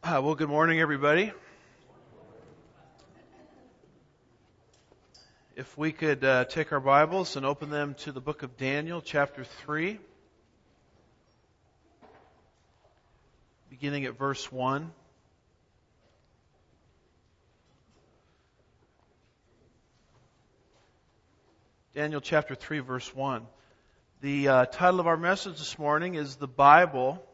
Well, good morning, everybody. If we could take our Bibles and open them to the book of Daniel, chapter 3, beginning at verse 1. Daniel chapter 3, verse 1. The title of our message this morning is The Bible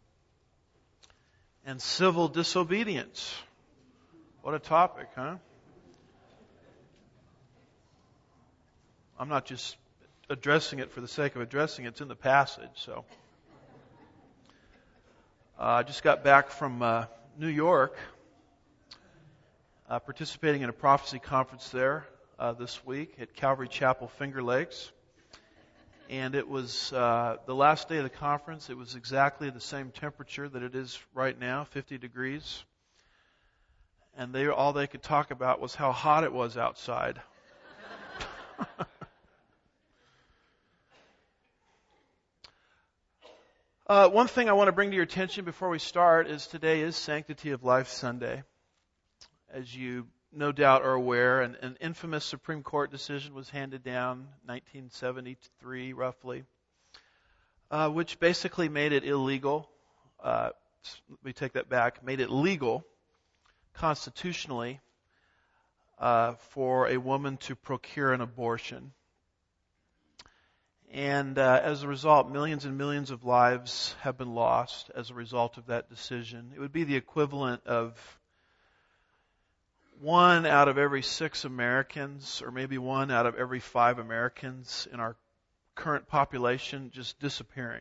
and Civil Disobedience. What a topic, huh? I'm not just addressing it for the sake of addressing it. It's in the passage, so. I just got back from New York, participating in a prophecy conference there this week at Calvary Chapel, Finger Lakes. And it was the last day of the conference. It was exactly the same temperature that it is right now, 50 degrees. And all they could talk about was how hot it was outside. One thing I want to bring to your attention before we start is today is Sanctity of Life Sunday. As you no doubt are aware, an infamous Supreme Court decision was handed down, 1973 roughly, which basically made it illegal. Let me take that back. Made it legal constitutionally for a woman to procure an abortion. And as a result, millions and millions of lives have been lost as a result of that decision. It would be the equivalent of 1 out of every 6 Americans, or maybe 1 out of every 5 Americans in our current population just disappearing.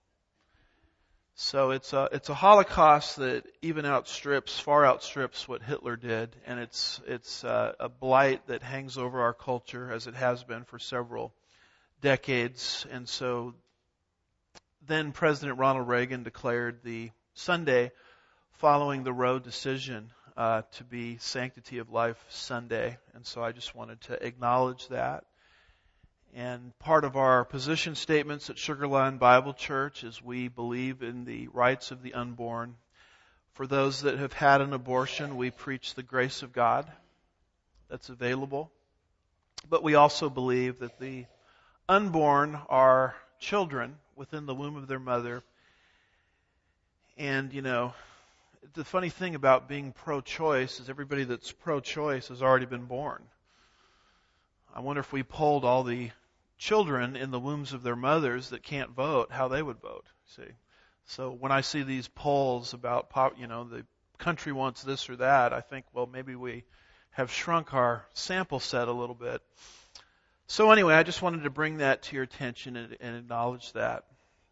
So it's a Holocaust that even far outstrips what Hitler did, and it's a blight that hangs over our culture as it has been for several decades. And so then President Ronald Reagan declared the Sunday following the Roe decision to be Sanctity of Life Sunday. And so I just wanted to acknowledge that. And part of our position statements at Sugarline Bible Church is we believe in the rights of the unborn. For those that have had an abortion, we preach the grace of God that's available. But we also believe that the unborn are children within the womb of their mother. And, the funny thing about being pro-choice is everybody that's pro-choice has already been born. I wonder if we polled all the children in the wombs of their mothers that can't vote, how they would vote. See, so when I see these polls about, the country wants this or that, I think, well, maybe we have shrunk our sample set a little bit. So anyway, I just wanted to bring that to your attention and acknowledge that.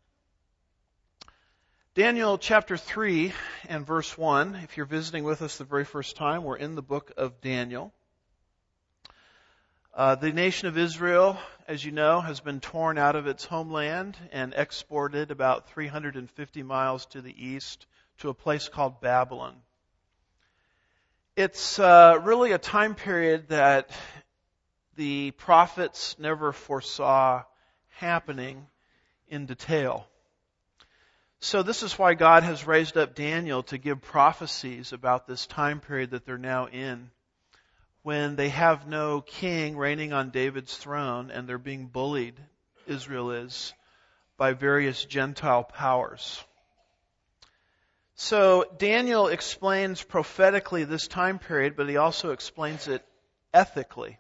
Daniel chapter 3 and verse 1, if you're visiting with us the very first time, we're in the book of Daniel. The nation of Israel, as you know, has been torn out of its homeland and exported about 350 miles to the east to a place called Babylon. It's really a time period that the prophets never foresaw happening in detail. So this is why God has raised up Daniel to give prophecies about this time period that they're now in, when they have no king reigning on David's throne and they're being bullied, Israel is, by various Gentile powers. So Daniel explains prophetically this time period, but he also explains it ethically.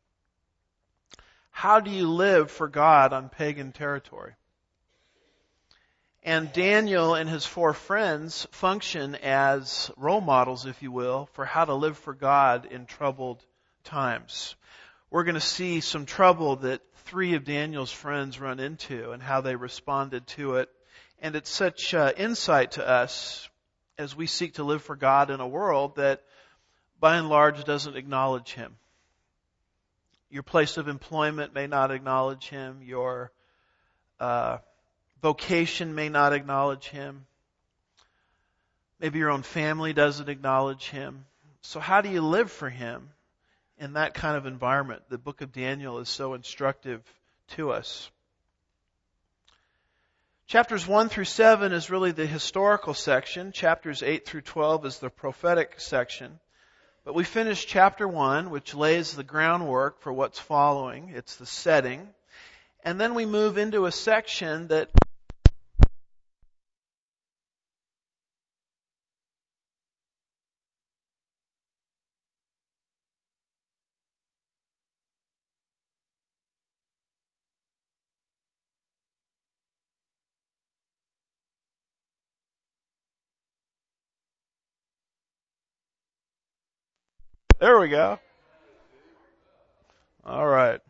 How do you live for God on pagan territory? And Daniel and his 4 friends function as role models, if you will, for how to live for God in troubled times. We're going to see some trouble that 3 of Daniel's friends run into and how they responded to it. And it's such insight to us as we seek to live for God in a world that by and large doesn't acknowledge Him. Your place of employment may not acknowledge Him. Your vocation may not acknowledge Him. Maybe your own family doesn't acknowledge Him. So how do you live for Him in that kind of environment? The book of Daniel is so instructive to us. Chapters 1 through 7 is really the historical section. Chapters 8 through 12 is the prophetic section. But we finished chapter 1, which lays the groundwork for what's following. It's the setting. And then we move into a section that there we go. All right.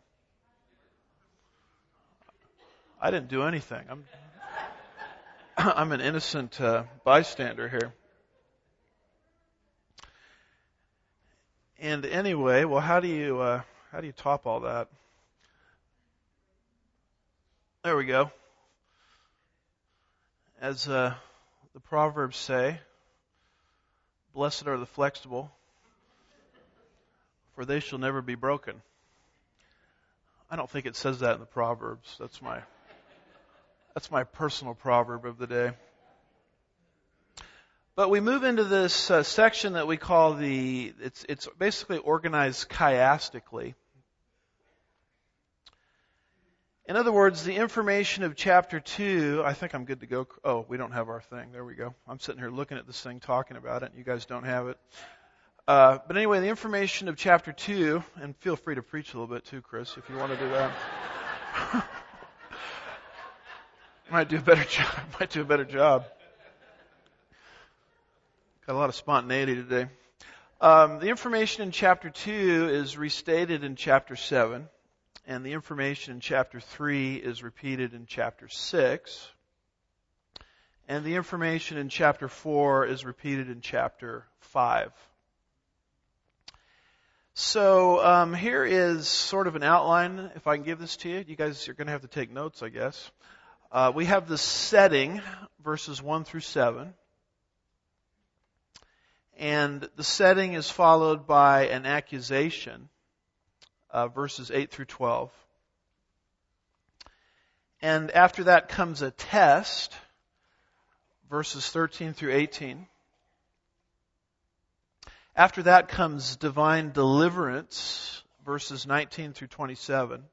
I didn't do anything. I'm an innocent bystander here. And anyway, well, how do you top all that? There we go. As the Proverbs say, blessed are the flexible, for they shall never be broken. I don't think it says that in the Proverbs. That's my personal proverb of the day. But we move into this section that we call it's basically organized chiastically. In other words, the information of chapter 2, I think I'm good to go. Oh, we don't have our thing. There we go. I'm sitting here looking at this thing, talking about it, and you guys don't have it. But anyway, the information of chapter 2, and feel free to preach a little bit too, Chris, if you want to do that. Might do a better job. Got a lot of spontaneity today. The information in chapter 2 is restated in chapter 7, and the information in chapter 3 is repeated in chapter 6, and the information in chapter 4 is repeated in chapter 5. So here is sort of an outline, if I can give this to you. You guys are going to have to take notes, I guess. We have the setting, verses 1 through 7. And the setting is followed by an accusation, verses 8 through 12. And after that comes a test, verses 13 through 18. After that comes divine deliverance, verses 19 through 27.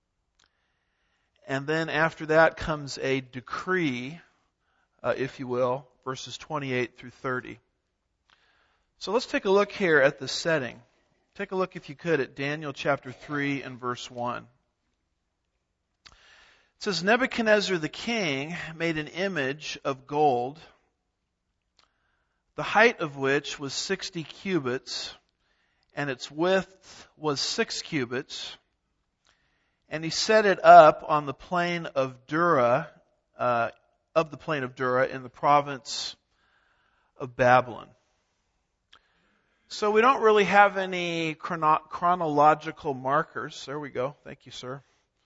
And then after that comes a decree, if you will, verses 28 through 30. So let's take a look here at the setting. Take a look, if you could, at Daniel chapter 3 and verse 1. It says, Nebuchadnezzar the king made an image of gold, the height of which was 60 cubits, and its width was 6 cubits. And he set it up on the plain of Dura, in the province of Babylon. So we don't really have any chronological markers. There we go. Thank you, sir.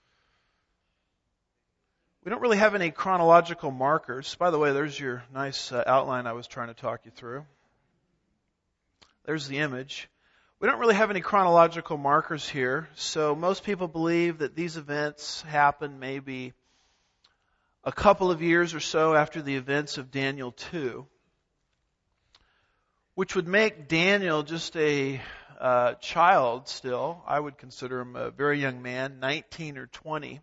We don't really have any chronological markers. By the way, there's your nice outline I was trying to talk you through. There's the image. We don't really have any chronological markers here, so most people believe that these events happened maybe a couple of years or so after the events of Daniel 2, which would make Daniel just a child still. I would consider him a very young man, 19 or 20.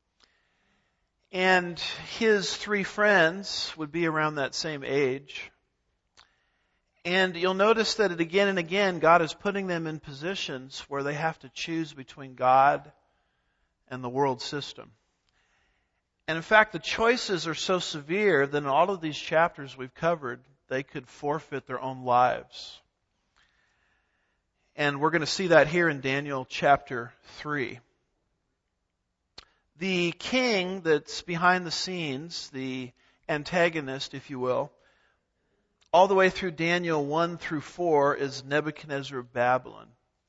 And his 3 friends would be around that same age. And you'll notice that again and again, God is putting them in positions where they have to choose between God and the world system. And in fact, the choices are so severe that in all of these chapters we've covered, they could forfeit their own lives. And we're going to see that here in Daniel chapter 3. The king that's behind the scenes, the antagonist, if you will, all the way through Daniel 1 through 4 is Nebuchadnezzar of Babylon.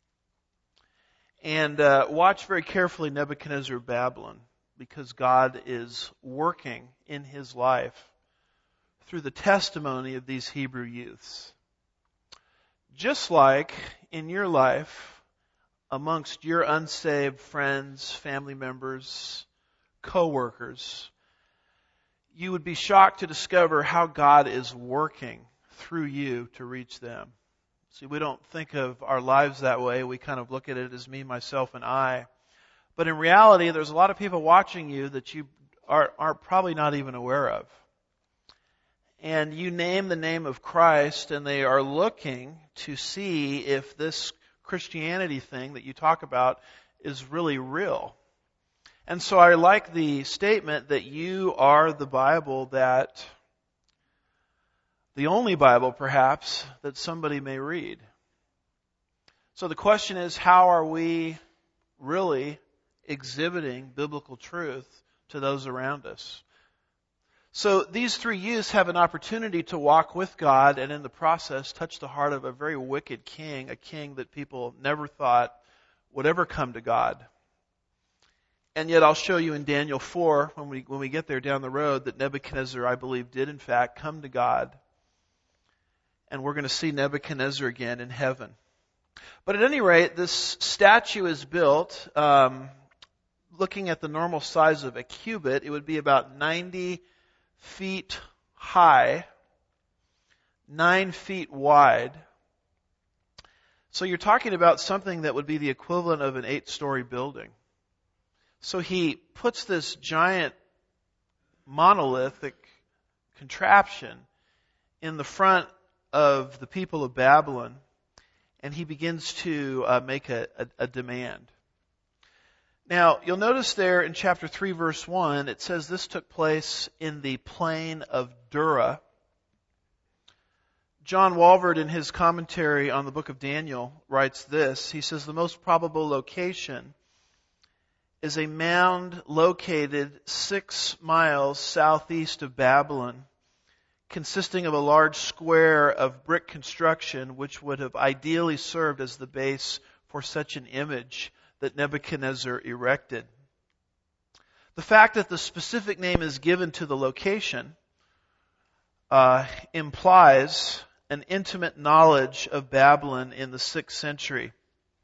And watch very carefully Nebuchadnezzar of Babylon, because God is working in his life through the testimony of these Hebrew youths. Just like in your life, amongst your unsaved friends, family members, co-workers, you would be shocked to discover how God is working through you to reach them. See, we don't think of our lives that way. We kind of look at it as me, myself, and I. But in reality, there's a lot of people watching you that you are probably not even aware of. And you name the name of Christ, and they are looking to see if this Christianity thing that you talk about is really real. And so I like the statement that you are the Bible that, the only Bible perhaps, that somebody may read. So the question is, how are we really exhibiting biblical truth to those around us? So these three youths have an opportunity to walk with God and in the process touch the heart of a very wicked king, a king that people never thought would ever come to God. And yet I'll show you in Daniel 4, when we get there down the road, that Nebuchadnezzar, I believe, did in fact come to God. And we're going to see Nebuchadnezzar again in heaven. But at any rate, this statue is built, looking at the normal size of a cubit, it would be about 90 feet high, 9 feet wide. So you're talking about something that would be the equivalent of an 8-story building. So he puts this giant monolithic contraption in the front of the people of Babylon, and he begins to make a demand. Now, you'll notice there in chapter 3, verse 1, it says this took place in the plain of Dura. John Walvoord, in his commentary on the book of Daniel, writes this. He says, the most probable location is a mound located 6 miles southeast of Babylon, consisting of a large square of brick construction, which would have ideally served as the base for such an image that Nebuchadnezzar erected. The fact that the specific name is given to the location implies an intimate knowledge of Babylon in the 6th century.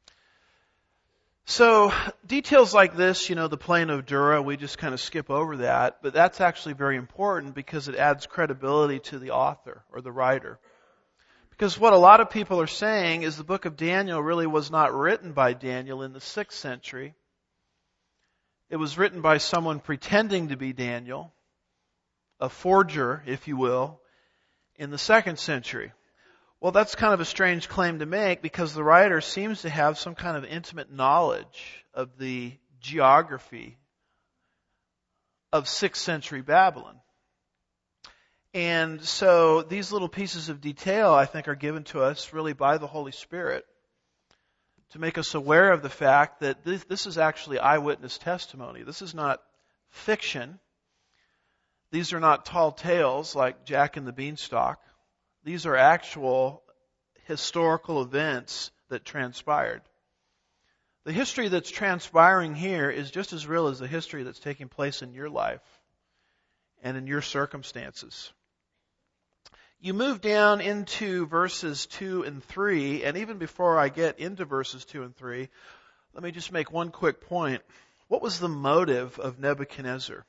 So details like this, the plain of Dura, we just kind of skip over that, but that's actually very important because it adds credibility to the author or the writer. Because what a lot of people are saying is the book of Daniel really was not written by Daniel in the 6th century. It was written by someone pretending to be Daniel, a forger, if you will, in the 2nd century. Well, that's kind of a strange claim to make because the writer seems to have some kind of intimate knowledge of the geography of 6th century Babylon. And so these little pieces of detail, I think, are given to us really by the Holy Spirit to make us aware of the fact that this is actually eyewitness testimony. This is not fiction. These are not tall tales like Jack and the Beanstalk. These are actual historical events that transpired. The history that's transpiring here is just as real as the history that's taking place in your life and in your circumstances. You move down into verses 2 and 3, and even before I get into verses 2 and 3, let me just make one quick point. What was the motive of Nebuchadnezzar?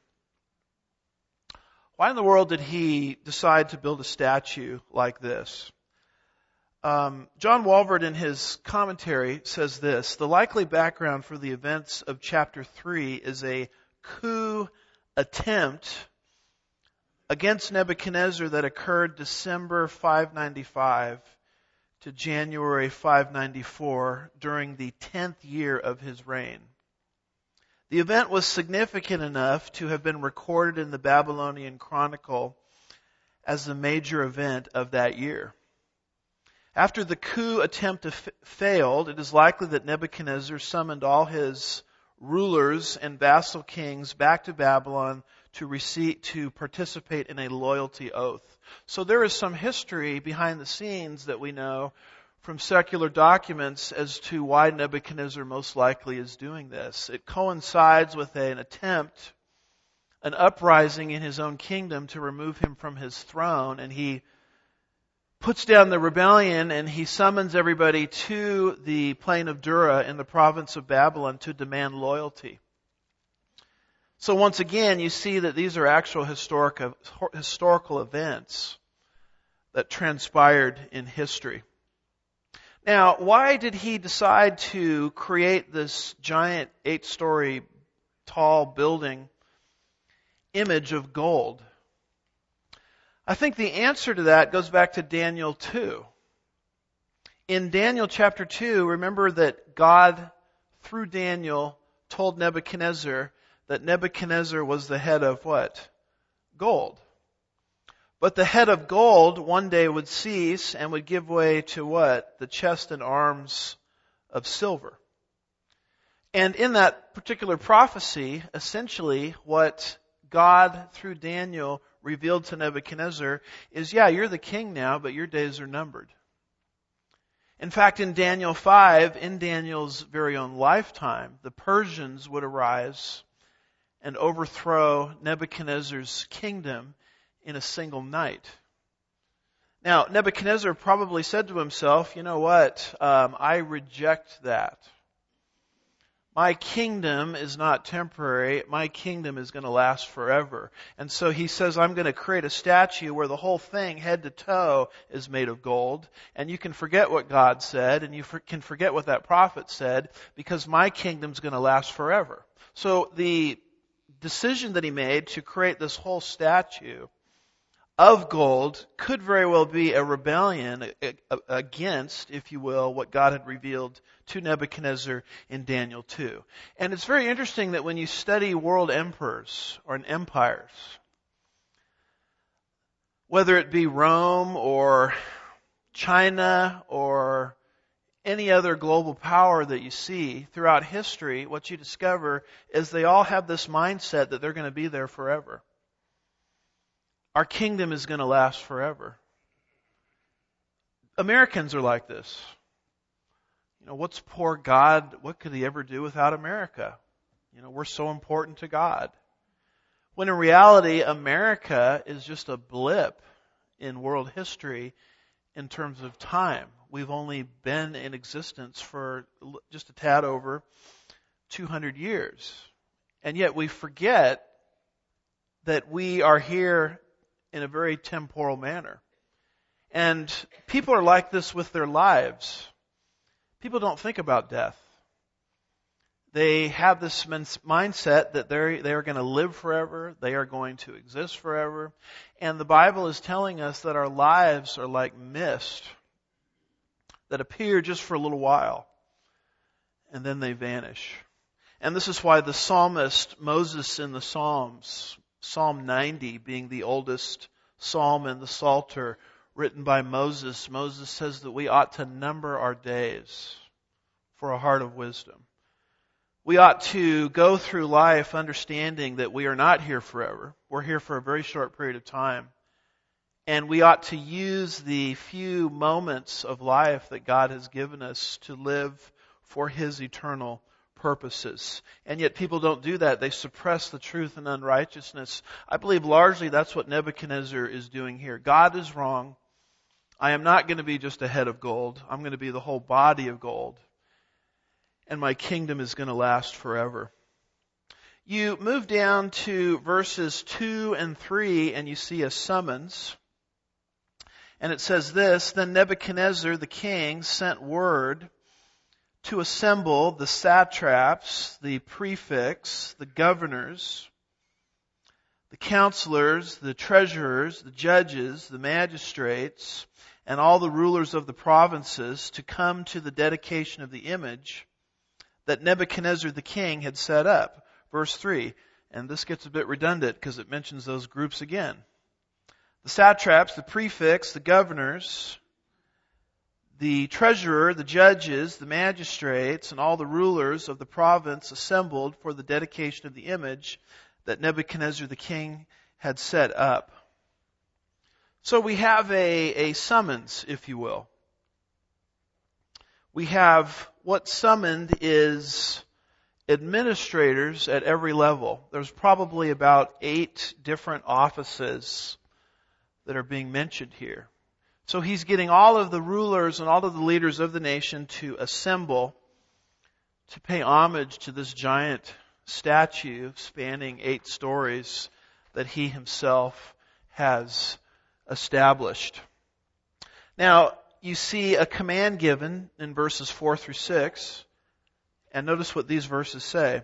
Why in the world did he decide to build a statue like this? John Walvoord in his commentary says this, the likely background for the events of chapter 3 is a coup attempt against Nebuchadnezzar that occurred December 595 to January 594 during the 10th year of his reign. The event was significant enough to have been recorded in the Babylonian Chronicle as the major event of that year. After the coup attempt failed, it is likely that Nebuchadnezzar summoned all his rulers and vassal kings back to Babylon to participate in a loyalty oath. So there is some history behind the scenes that we know from secular documents as to why Nebuchadnezzar most likely is doing this. It coincides with an attempt, an uprising in his own kingdom to remove him from his throne, and he puts down the rebellion and he summons everybody to the plain of Dura in the province of Babylon to demand loyalty. So once again, you see that these are actual historical events that transpired in history. Now, why did he decide to create this giant 8-story tall building image of gold? I think the answer to that goes back to Daniel 2. In Daniel chapter 2, remember that God, through Daniel, told Nebuchadnezzar that Nebuchadnezzar was the head of what? Gold. But the head of gold one day would cease and would give way to what? The chest and arms of silver. And in that particular prophecy, essentially what God, through Daniel, revealed to Nebuchadnezzar is, yeah, you're the king now, but your days are numbered. In fact, in Daniel 5, in Daniel's very own lifetime, the Persians would arise and overthrow Nebuchadnezzar's kingdom in a single night. Now, Nebuchadnezzar probably said to himself, you know what, I reject that. My kingdom is not temporary. My kingdom is going to last forever. And so he says, I'm going to create a statue where the whole thing, head to toe, is made of gold. And you can forget what God said, and you can forget what that prophet said, because my kingdom's going to last forever. So the decision that he made to create this whole statue of gold could very well be a rebellion against, if you will, what God had revealed to Nebuchadnezzar in Daniel 2. And it's very interesting that when you study world emperors or empires, whether it be Rome or China or any other global power that you see throughout history, what you discover is they all have this mindset that they're going to be there forever. Our kingdom is going to last forever. Americans are like this. You know, what's poor God? What could he ever do without America? You know, we're so important to God. When in reality, America is just a blip in world history in terms of time. We've only been in existence for just a tad over 200 years. And yet we forget that we are here in a very temporal manner. And people are like this with their lives. People don't think about death. They have this mindset that they are going to live forever, they are going to exist forever. And the Bible is telling us that our lives are like mist that appear just for a little while, and then they vanish. And this is why the psalmist Moses in the Psalms, Psalm 90 being the oldest psalm in the Psalter written by Moses, Moses says that we ought to number our days for a heart of wisdom. We ought to go through life understanding that we are not here forever. We're here for a very short period of time. And we ought to use the few moments of life that God has given us to live for His eternal purposes. And yet people don't do that. They suppress the truth in unrighteousness. I believe largely that's what Nebuchadnezzar is doing here. God is wrong. I am not going to be just a head of gold. I'm going to be the whole body of gold. And my kingdom is going to last forever. You move down to verses 2 and 3 and you see a summons. And it says this, Then Nebuchadnezzar the king sent word to assemble the satraps, the prefects, the governors, the counselors, the treasurers, the judges, the magistrates, and all the rulers of the provinces to come to the dedication of the image that Nebuchadnezzar the king had set up. Verse 3. And this gets a bit redundant because it mentions those groups again. The satraps, the prefects, the governors, the treasurer, the judges, the magistrates, and all the rulers of the province assembled for the dedication of the image that Nebuchadnezzar the king had set up. So we have a summons, if you will. We have what summoned is administrators at every level. There's probably about 8 different offices that are being mentioned here. So he's getting all of the rulers and all of the leaders of the nation to assemble to pay homage to this giant statue spanning 8 stories that he himself has established. Now, you see a command given in verses 4 through 6, and notice what these verses say.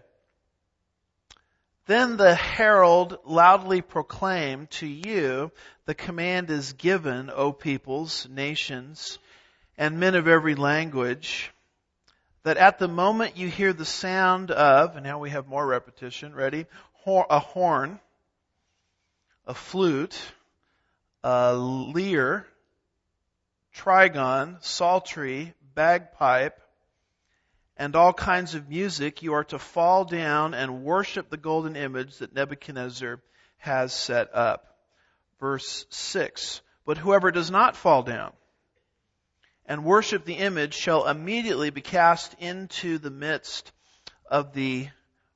Then the herald loudly proclaimed, to you the command is given, O peoples, nations, and men of every language, that at the moment you hear the sound of, and now we have more repetition, ready? A horn, a flute, a lyre, trigon, psaltery, bagpipe, and all kinds of music, you are to fall down and worship the golden image that Nebuchadnezzar has set up. Verse 6, but whoever does not fall down and worship the image shall immediately be cast into the midst of the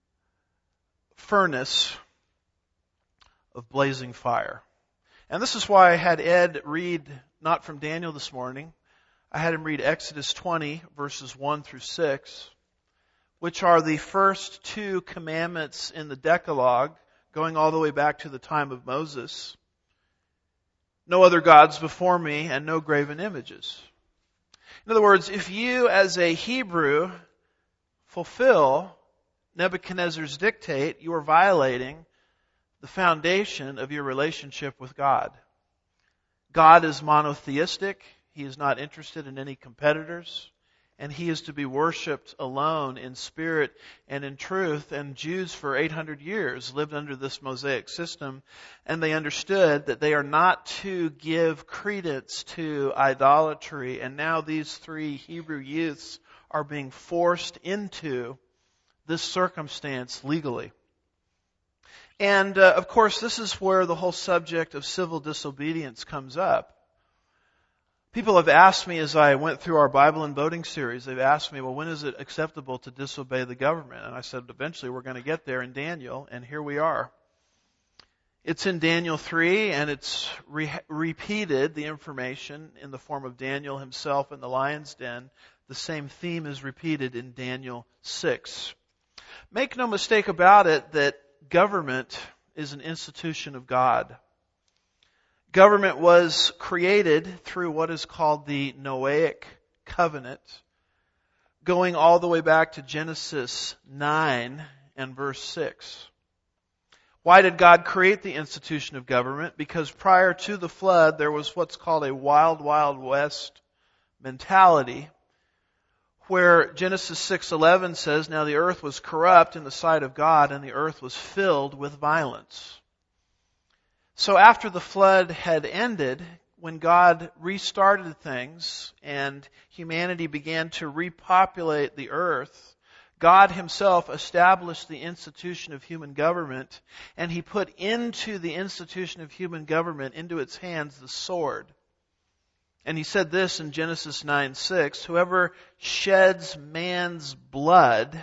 furnace of blazing fire. And this is why I had Ed read, not from Daniel this morning, I had him read Exodus 20, verses 1 through 6, which are the first 2 commandments in the Decalogue, going all the way back to the time of Moses. No other gods before me, and no graven images. In other words, if you as a Hebrew fulfill Nebuchadnezzar's dictate, you are violating the foundation of your relationship with God. God is monotheistic. He is not interested in any competitors, and He is to be worshipped alone in spirit and in truth. And Jews for 800 years lived under this Mosaic system, and they understood that they are not to give credence to idolatry. And now these 3 Hebrew youths are being forced into this circumstance legally. And of course, this is where the whole subject of civil disobedience comes up. People have asked me as I went through our Bible and voting series, they've asked me, well, when is it acceptable to disobey the government? And I said, eventually we're going to get there in Daniel, and here we are. It's in Daniel 3, and it's repeated, the information, in the form of Daniel himself in the lion's den. The same theme is repeated in Daniel 6. Make no mistake about it that government is an institution of God. Government was created through what is called the Noahic covenant, going all the way back to Genesis 9 and verse 6. Why did God create the institution of government? Because prior to the flood, there was what's called a wild, wild west mentality, where Genesis 6:11 says, now the earth was corrupt in the sight of God, and the earth was filled with violence. So after the flood had ended, when God restarted things and humanity began to repopulate the earth, God Himself established the institution of human government, and He put into the institution of human government, into its hands, the sword. And He said this in Genesis 9:6, whoever sheds man's blood,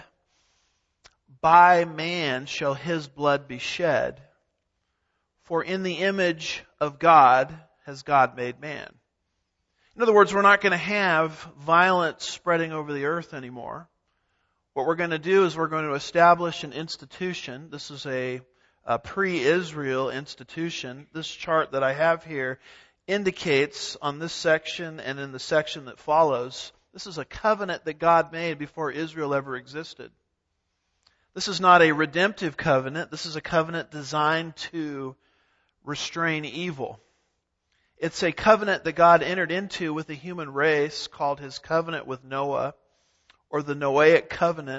by man shall his blood be shed. For in the image of God has God made man. In other words, we're not going to have violence spreading over the earth anymore. What we're going to do is we're going to establish an institution. This is a pre-Israel institution. This chart that I have here indicates on this section and in the section that follows, this is a covenant that God made before Israel ever existed. This is not a redemptive covenant. This is a covenant designed to restrain evil. It's a covenant that God entered into with the human race called His covenant with Noah, or the Noahic covenant,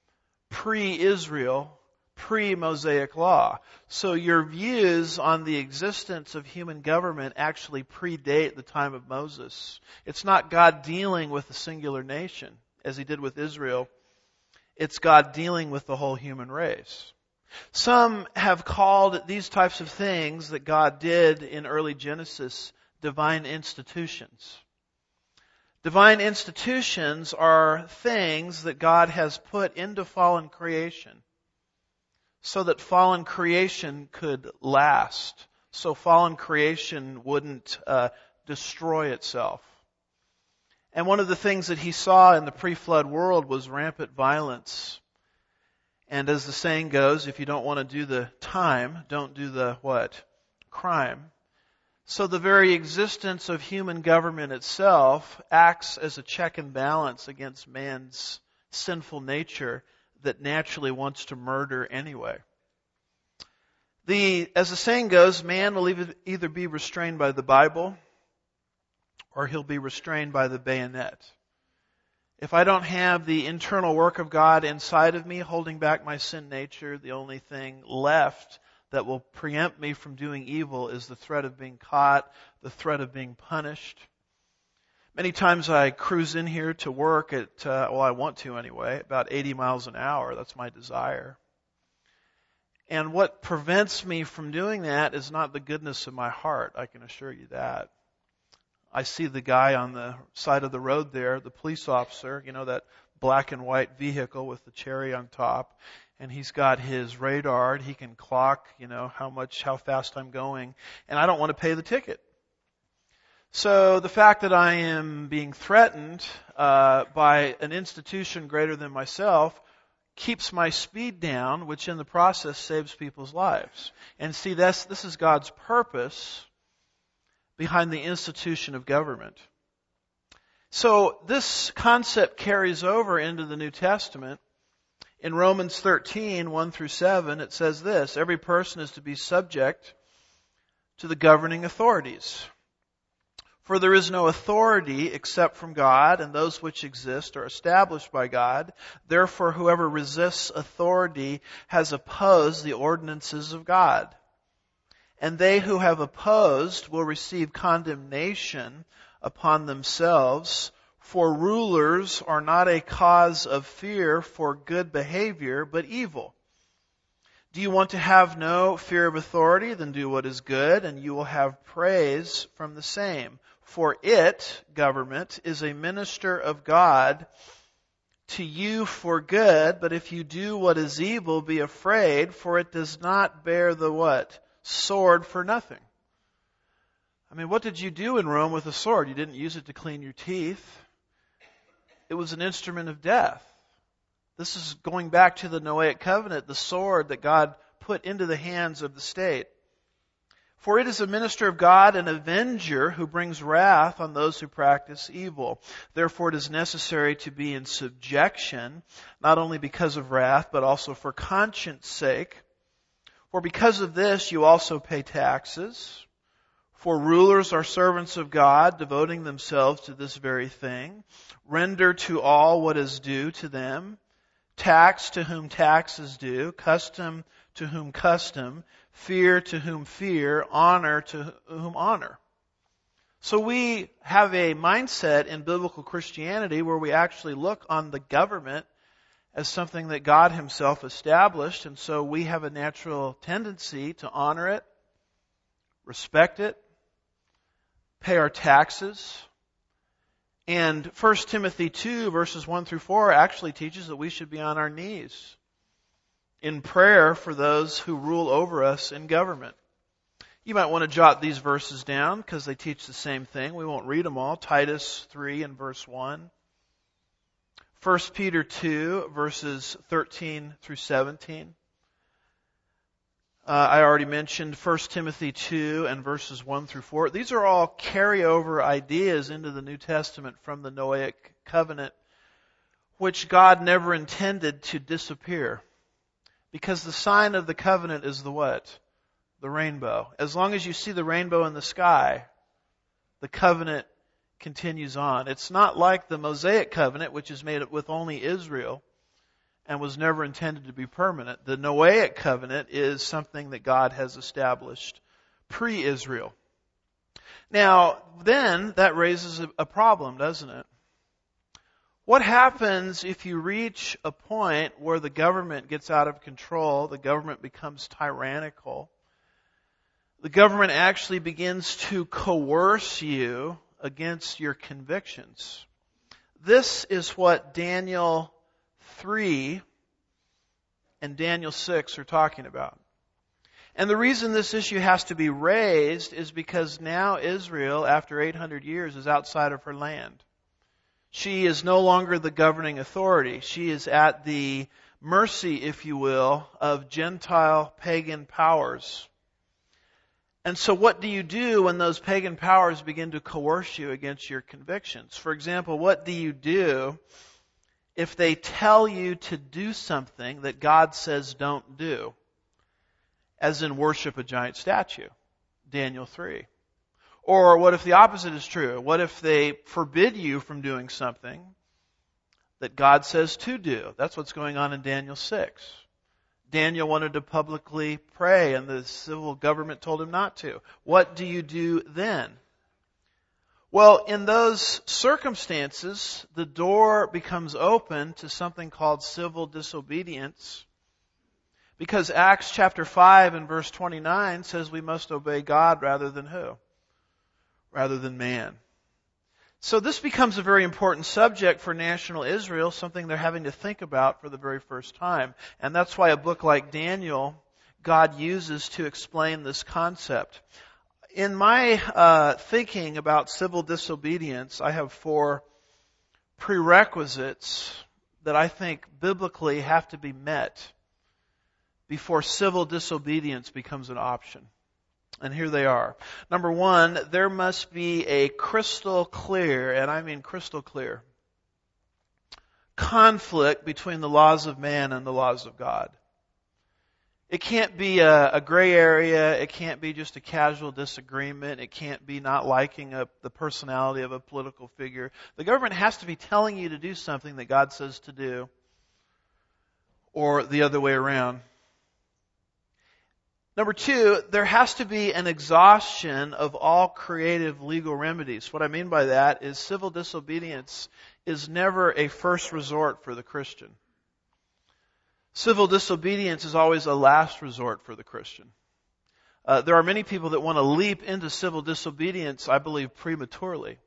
pre-Israel, pre-Mosaic law. So your views on the existence of human government actually predate the time of Moses. It's not God dealing with a singular nation, as He did with Israel. It's God dealing with the whole human race. Some have called these types of things that God did in early Genesis divine institutions. Divine institutions are things that God has put into fallen creation so that fallen creation could last, so fallen creation wouldn't destroy itself. And one of the things that He saw in the pre-flood world was rampant violence. And as the saying goes, if you don't want to do the time, don't do the what? Crime. So the very existence of human government itself acts as a check and balance against man's sinful nature that naturally wants to murder anyway. As the saying goes, man will either be restrained by the Bible or he'll be restrained by the bayonet. If I don't have the internal work of God inside of me holding back my sin nature, the only thing left that will preempt me from doing evil is the threat of being caught, the threat of being punished. Many times I cruise in here to work at, I want to anyway, about 80 miles an hour. That's my desire. And what prevents me from doing that is not the goodness of my heart, I can assure you that. I see the guy on the side of the road there, the police officer, that black and white vehicle with the cherry on top. And he's got his radar, and he can clock, how fast I'm going. And I don't want to pay the ticket. So the fact that I am being threatened by an institution greater than myself keeps my speed down, which in the process saves people's lives. And see, this is God's purpose behind the institution of government. So this concept carries over into the New Testament. In Romans 13, 1 through 7, it says this: every person is to be subject to the governing authorities. For there is no authority except from God, and those which exist are established by God. Therefore, whoever resists authority has opposed the ordinances of God. And they who have opposed will receive condemnation upon themselves, for rulers are not a cause of fear for good behavior, but evil. Do you want to have no fear of authority? Then do what is good, and you will have praise from the same. For it, government, is a minister of God to you for good, but if you do what is evil, be afraid, for it does not bear the what? Sword for nothing. What did you do in Rome with a sword? You didn't use it to clean your teeth. It was an instrument of death. This is going back to the Noahic covenant, the sword that God put into the hands of the state. For it is a minister of God, an avenger who brings wrath on those who practice evil. Therefore it is necessary to be in subjection, not only because of wrath, but also for conscience sake. For because of this you also pay taxes. For rulers are servants of God, devoting themselves to this very thing. Render to all what is due to them. Tax to whom tax is due. Custom to whom custom. Fear to whom fear. Honor to whom honor. So we have a mindset in biblical Christianity where we actually look on the government as something that God Himself established, and so we have a natural tendency to honor it, respect it, pay our taxes. And 1 Timothy 2 verses 1 through 4 actually teaches that we should be on our knees in prayer for those who rule over us in government. You might want to jot these verses down because they teach the same thing. We won't read them all. Titus 3 and verse 1. 1 Peter 2 verses 13 through 17. I already mentioned 1 Timothy 2 and verses 1 through 4. These are all carryover ideas into the New Testament from the Noahic covenant, which God never intended to disappear. Because the sign of the covenant is the what? The rainbow. As long as you see the rainbow in the sky, the covenant continues on. It's not like the Mosaic covenant, which is made with only Israel and was never intended to be permanent. The Noahic covenant is something that God has established pre-Israel. Now, then that raises a problem, doesn't it? What happens if you reach a point where the government gets out of control, the government becomes tyrannical, the government actually begins to coerce you against your convictions? This is what Daniel 3 and Daniel 6 are talking about. And the reason this issue has to be raised is because now Israel, after 800 years, is outside of her land. She is no longer the governing authority. She is at the mercy, if you will, of Gentile pagan powers. And so what do you do when those pagan powers begin to coerce you against your convictions? For example, what do you do if they tell you to do something that God says don't do? As in worship a giant statue, Daniel 3. Or what if the opposite is true? What if they forbid you from doing something that God says to do? That's what's going on in Daniel 6. Daniel wanted to publicly pray and the civil government told him not to. What do you do then? Well, in those circumstances, the door becomes open to something called civil disobedience, because Acts chapter 5 and verse 29 says we must obey God rather than who? Rather than man. So this becomes a very important subject for national Israel, something they're having to think about for the very first time. And that's why a book like Daniel, God uses to explain this concept. In my thinking about civil disobedience, I have 4 prerequisites that I think biblically have to be met before civil disobedience becomes an option. And here they are. Number 1, there must be a crystal clear, and I mean crystal clear, conflict between the laws of man and the laws of God. It can't be a gray area. It can't be just a casual disagreement. It can't be not liking the personality of a political figure. The government has to be telling you to do something that God says to do, or the other way around. Number 2, there has to be an exhaustion of all creative legal remedies. What I mean by that is civil disobedience is never a first resort for the Christian. Civil disobedience is always a last resort for the Christian. There are many people that want to leap into civil disobedience, I believe, prematurely.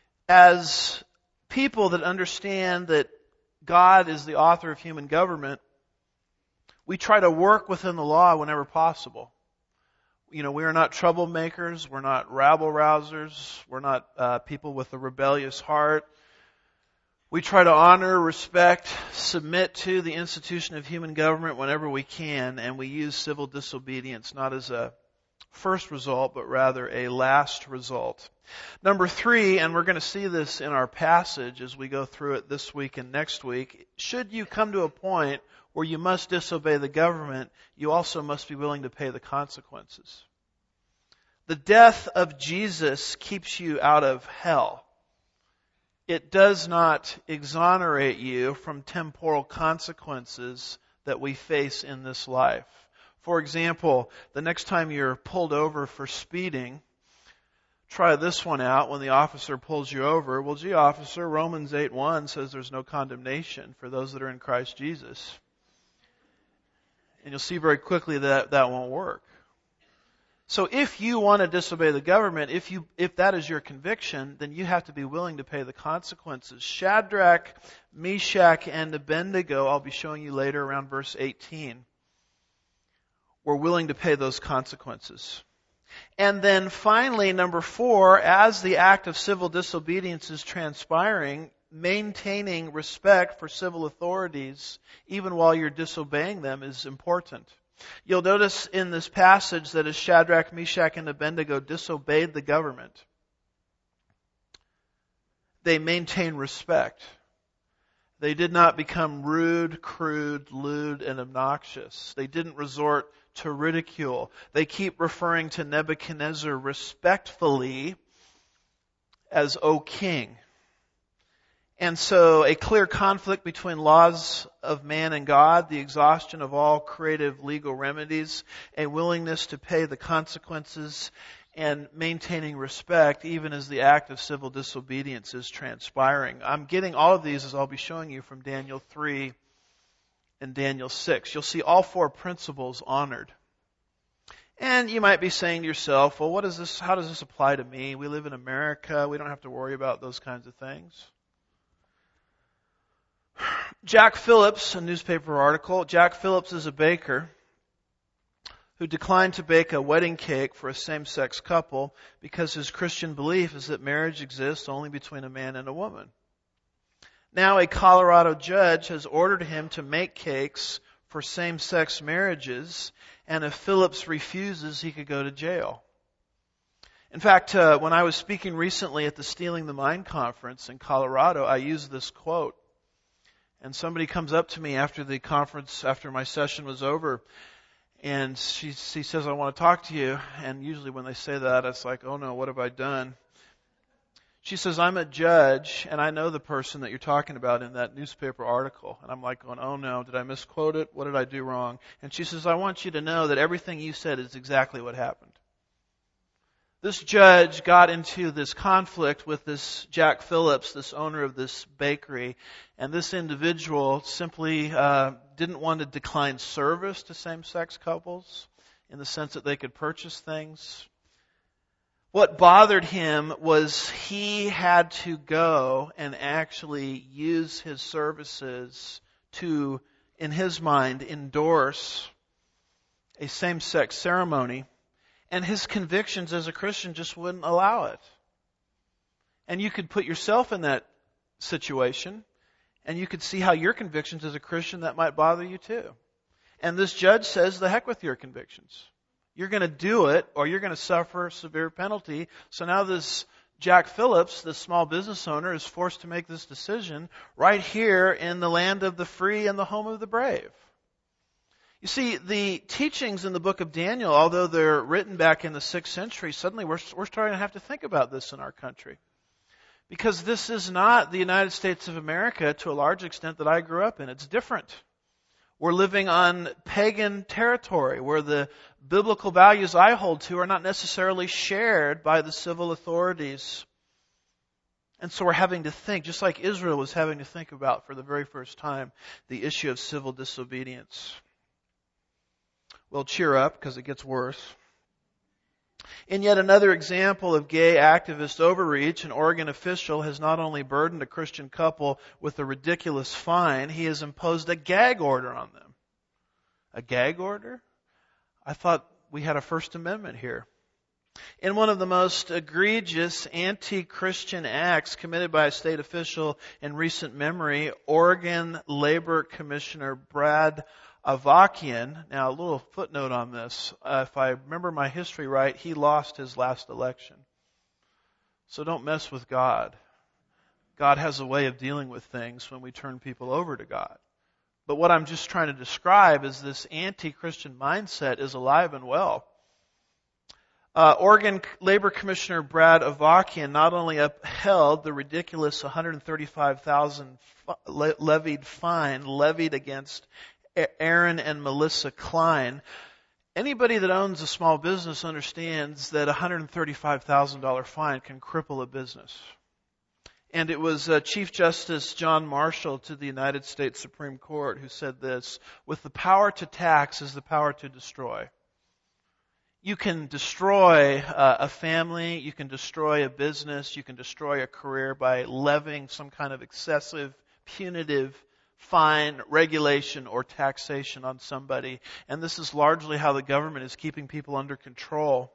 As people that understand that God is the author of human government, we try to work within the law whenever possible. We are not troublemakers. We're not rabble-rousers. We're not people with a rebellious heart. We try to honor, respect, submit to the institution of human government whenever we can, and we use civil disobedience not as a first result, but rather a last result. Number 3, and we're going to see this in our passage as we go through it this week and next week, should you come to a point where you must disobey the government, you also must be willing to pay the consequences. The death of Jesus keeps you out of hell. It does not exonerate you from temporal consequences that we face in this life. For example, the next time you're pulled over for speeding, try this one out when the officer pulls you over. Well, gee, officer, Romans 8:1 says there's no condemnation for those that are in Christ Jesus. And you'll see very quickly that that won't work. So if you want to disobey the government, if that is your conviction, then you have to be willing to pay the consequences. Shadrach, Meshach, and Abednego, I'll be showing you later around verse 18, were willing to pay those consequences. And then finally, number 4, as the act of civil disobedience is transpiring, maintaining respect for civil authorities, even while you're disobeying them, is important. You'll notice in this passage that as Shadrach, Meshach, and Abednego disobeyed the government, they maintained respect. They did not become rude, crude, lewd, and obnoxious. They didn't resort to ridicule. They keep referring to Nebuchadnezzar respectfully as O King. And so a clear conflict between laws of man and God, the exhaustion of all creative legal remedies, a willingness to pay the consequences, and maintaining respect even as the act of civil disobedience is transpiring. I'm getting all of these as I'll be showing you from Daniel 3 and Daniel 6. You'll see all 4 principles honored. And you might be saying to yourself, well, how does this apply to me? We live in America. We don't have to worry about those kinds of things. Jack Phillips, a newspaper article, Jack Phillips is a baker who declined to bake a wedding cake for a same-sex couple because his Christian belief is that marriage exists only between a man and a woman. Now a Colorado judge has ordered him to make cakes for same-sex marriages, and if Phillips refuses, he could go to jail. In fact, when I was speaking recently at the Stealing the Mind conference in Colorado, I used this quote. And somebody comes up to me after the conference, after my session was over, and she says, I want to talk to you. And usually when they say that, it's like, oh no, what have I done? She says, I'm a judge, and I know the person that you're talking about in that newspaper article. And I'm like going, oh no, did I misquote it? What did I do wrong? And she says, I want you to know that everything you said is exactly what happened. This judge got into this conflict with this Jack Phillips, this owner of this bakery, and this individual simply didn't want to decline service to same-sex couples in the sense that they could purchase things. What bothered him was he had to go and actually use his services to, in his mind, endorse a same-sex ceremony, and his convictions as a Christian just wouldn't allow it. And you could put yourself in that situation, and you could see how your convictions as a Christian, that might bother you too. And this judge says, the heck with your convictions. You're going to do it, or you're going to suffer a severe penalty. So now this Jack Phillips, this small business owner, is forced to make this decision right here in the land of the free and the home of the brave. You see, the teachings in the book of Daniel, although they're written back in the 6th century, suddenly we're starting to have to think about this in our country. Because this is not the United States of America to a large extent that I grew up in. It's different. We're living on pagan territory where the biblical values I hold to are not necessarily shared by the civil authorities. And so we're having to think, just like Israel was having to think about for the very first time, the issue of civil disobedience. Well, cheer up, because it gets worse. In yet another example of gay activist overreach, an Oregon official has not only burdened a Christian couple with a ridiculous fine, he has imposed a gag order on them. A gag order? I thought we had a First Amendment here. In one of the most egregious anti-Christian acts committed by a state official in recent memory, Oregon Labor Commissioner Brad Avakian, now a little footnote on this, if I remember my history right, he lost his last election. So don't mess with God. God has a way of dealing with things when we turn people over to God. But what I'm just trying to describe is this anti-Christian mindset is alive and well. Oregon Labor Commissioner Brad Avakian not only upheld the ridiculous $135,000 levied fine levied against Aaron and Melissa Klein. Anybody that owns a small business understands that a $135,000 fine can cripple a business. And it was Chief Justice John Marshall to the United States Supreme Court who said this, with the power to tax is the power to destroy. You can destroy a family, you can destroy a business, you can destroy a career by levying some kind of excessive, punitive fine, regulation, or taxation on somebody. And this is largely how the government is keeping people under control.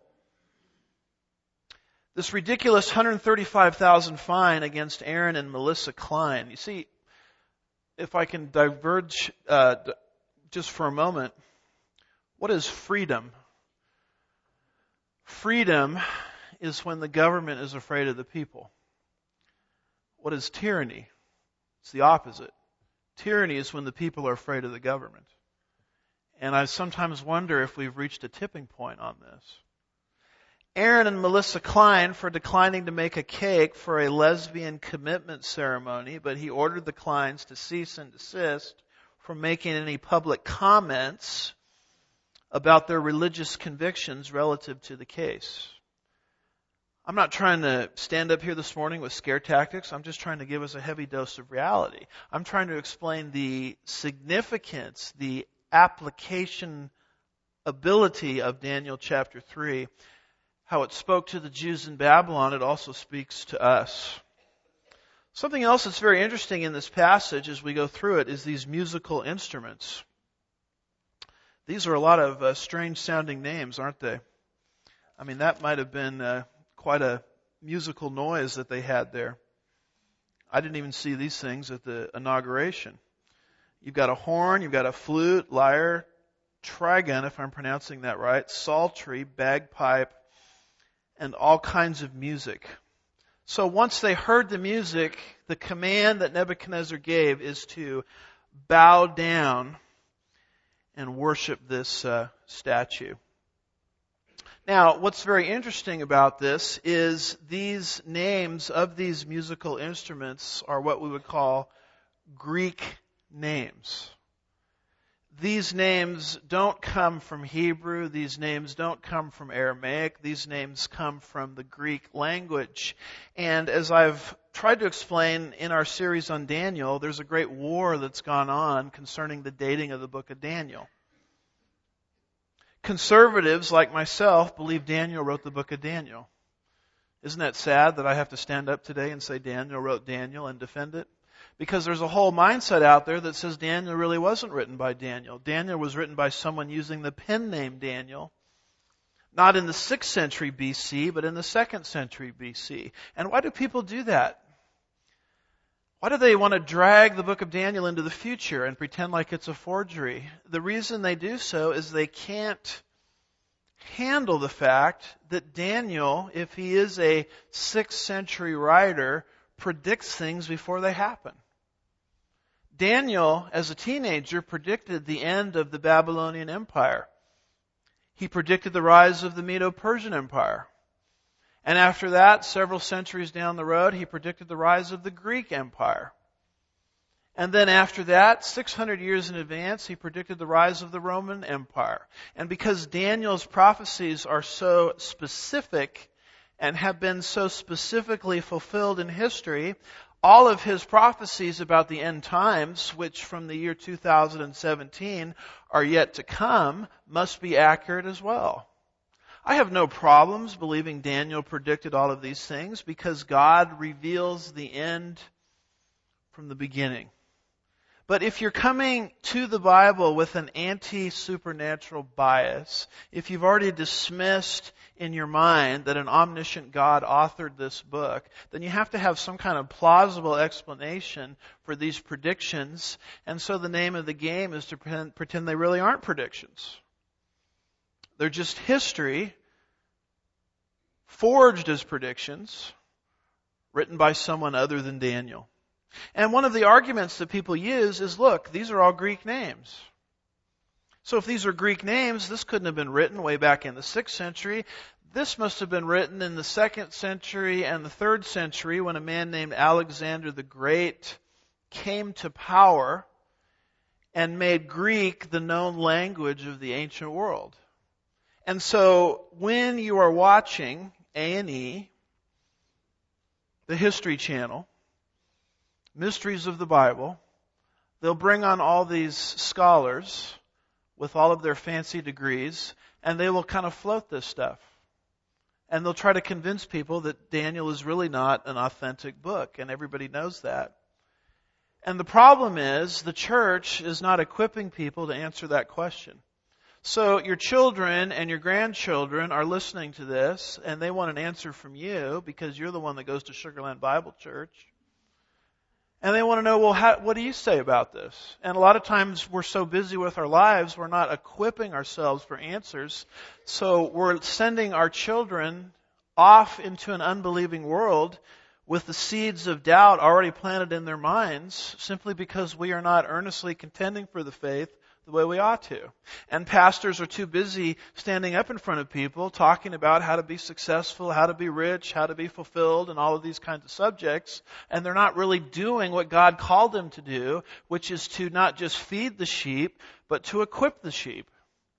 This ridiculous $135,000 fine against Aaron and Melissa Klein. You see, if I can diverge just for a moment, what is freedom? Freedom is when the government is afraid of the people. What is tyranny? It's the opposite. Tyranny is when the people are afraid of the government. And I sometimes wonder if we've reached a tipping point on this. Aaron and Melissa Klein for declining to make a cake for a lesbian commitment ceremony, but he ordered the Kleins to cease and desist from making any public comments about their religious convictions relative to the case. I'm not trying to stand up here this morning with scare tactics. I'm just trying to give us a heavy dose of reality. I'm trying to explain the significance, the application ability of Daniel chapter 3. How it spoke to the Jews in Babylon, it also speaks to us. Something else that's very interesting in this passage as we go through it is these musical instruments. These are a lot of strange sounding names, aren't they? I mean, that might have been quite a musical noise that they had there. I didn't even see these things at the inauguration. You've got a horn, you've got a flute, lyre, trigon, if I'm pronouncing that right, psaltery, bagpipe, and all kinds of music. So once they heard the music, the command that Nebuchadnezzar gave is to bow down and worship this statue. Now, what's very interesting about this is these names of these musical instruments are what we would call Greek names. These names don't come from Hebrew. These names don't come from Aramaic. These names come from the Greek language. And as I've tried to explain in our series on Daniel, there's a great war that's gone on concerning the dating of the book of Daniel. Conservatives like myself believe Daniel wrote the book of Daniel. Isn't that sad that I have to stand up today and say Daniel wrote Daniel and defend it? Because there's a whole mindset out there that says Daniel really wasn't written by Daniel. Daniel was written by someone using the pen name Daniel, not in the 6th century BC, but in the 2nd century BC. And why do people do that? Why do they want to drag the book of Daniel into the future and pretend like it's a forgery? The reason they do so is they can't handle the fact that Daniel, if he is a 6th century writer, predicts things before they happen. Daniel, as a teenager, predicted the end of the Babylonian Empire. He predicted the rise of the Medo-Persian Empire. And after that, several centuries down the road, he predicted the rise of the Greek Empire. And then after that, 600 years in advance, he predicted the rise of the Roman Empire. And because Daniel's prophecies are so specific and have been so specifically fulfilled in history, all of his prophecies about the end times, which from the year 2017 are yet to come, must be accurate as well. I have no problems believing Daniel predicted all of these things because God reveals the end from the beginning. But if you're coming to the Bible with an anti-supernatural bias, if you've already dismissed in your mind that an omniscient God authored this book, then you have to have some kind of plausible explanation for these predictions. And so the name of the game is to pretend they really aren't predictions. They're just history, forged as predictions, written by someone other than Daniel. And one of the arguments that people use is, look, these are all Greek names. So if these are Greek names, this couldn't have been written way back in the 6th century. This must have been written in the 2nd century and the 3rd century when a man named Alexander the Great came to power and made Greek the known language of the ancient world. And so when you are watching A&E, the History Channel, Mysteries of the Bible, they'll bring on all these scholars with all of their fancy degrees, and they will kind of float this stuff. And they'll try to convince people that Daniel is really not an authentic book, and everybody knows that. And the problem is, the church is not equipping people to answer that question. So your children and your grandchildren are listening to this, and they want an answer from you because you're the one that goes to Sugar Land Bible Church. And they want to know, well, what do you say about this? And a lot of times we're so busy with our lives, we're not equipping ourselves for answers. So we're sending our children off into an unbelieving world with the seeds of doubt already planted in their minds simply because we are not earnestly contending for the faith the way we ought to. And pastors are too busy standing up in front of people talking about how to be successful, how to be rich, how to be fulfilled, and all of these kinds of subjects. And they're not really doing what God called them to do, which is to not just feed the sheep, but to equip the sheep.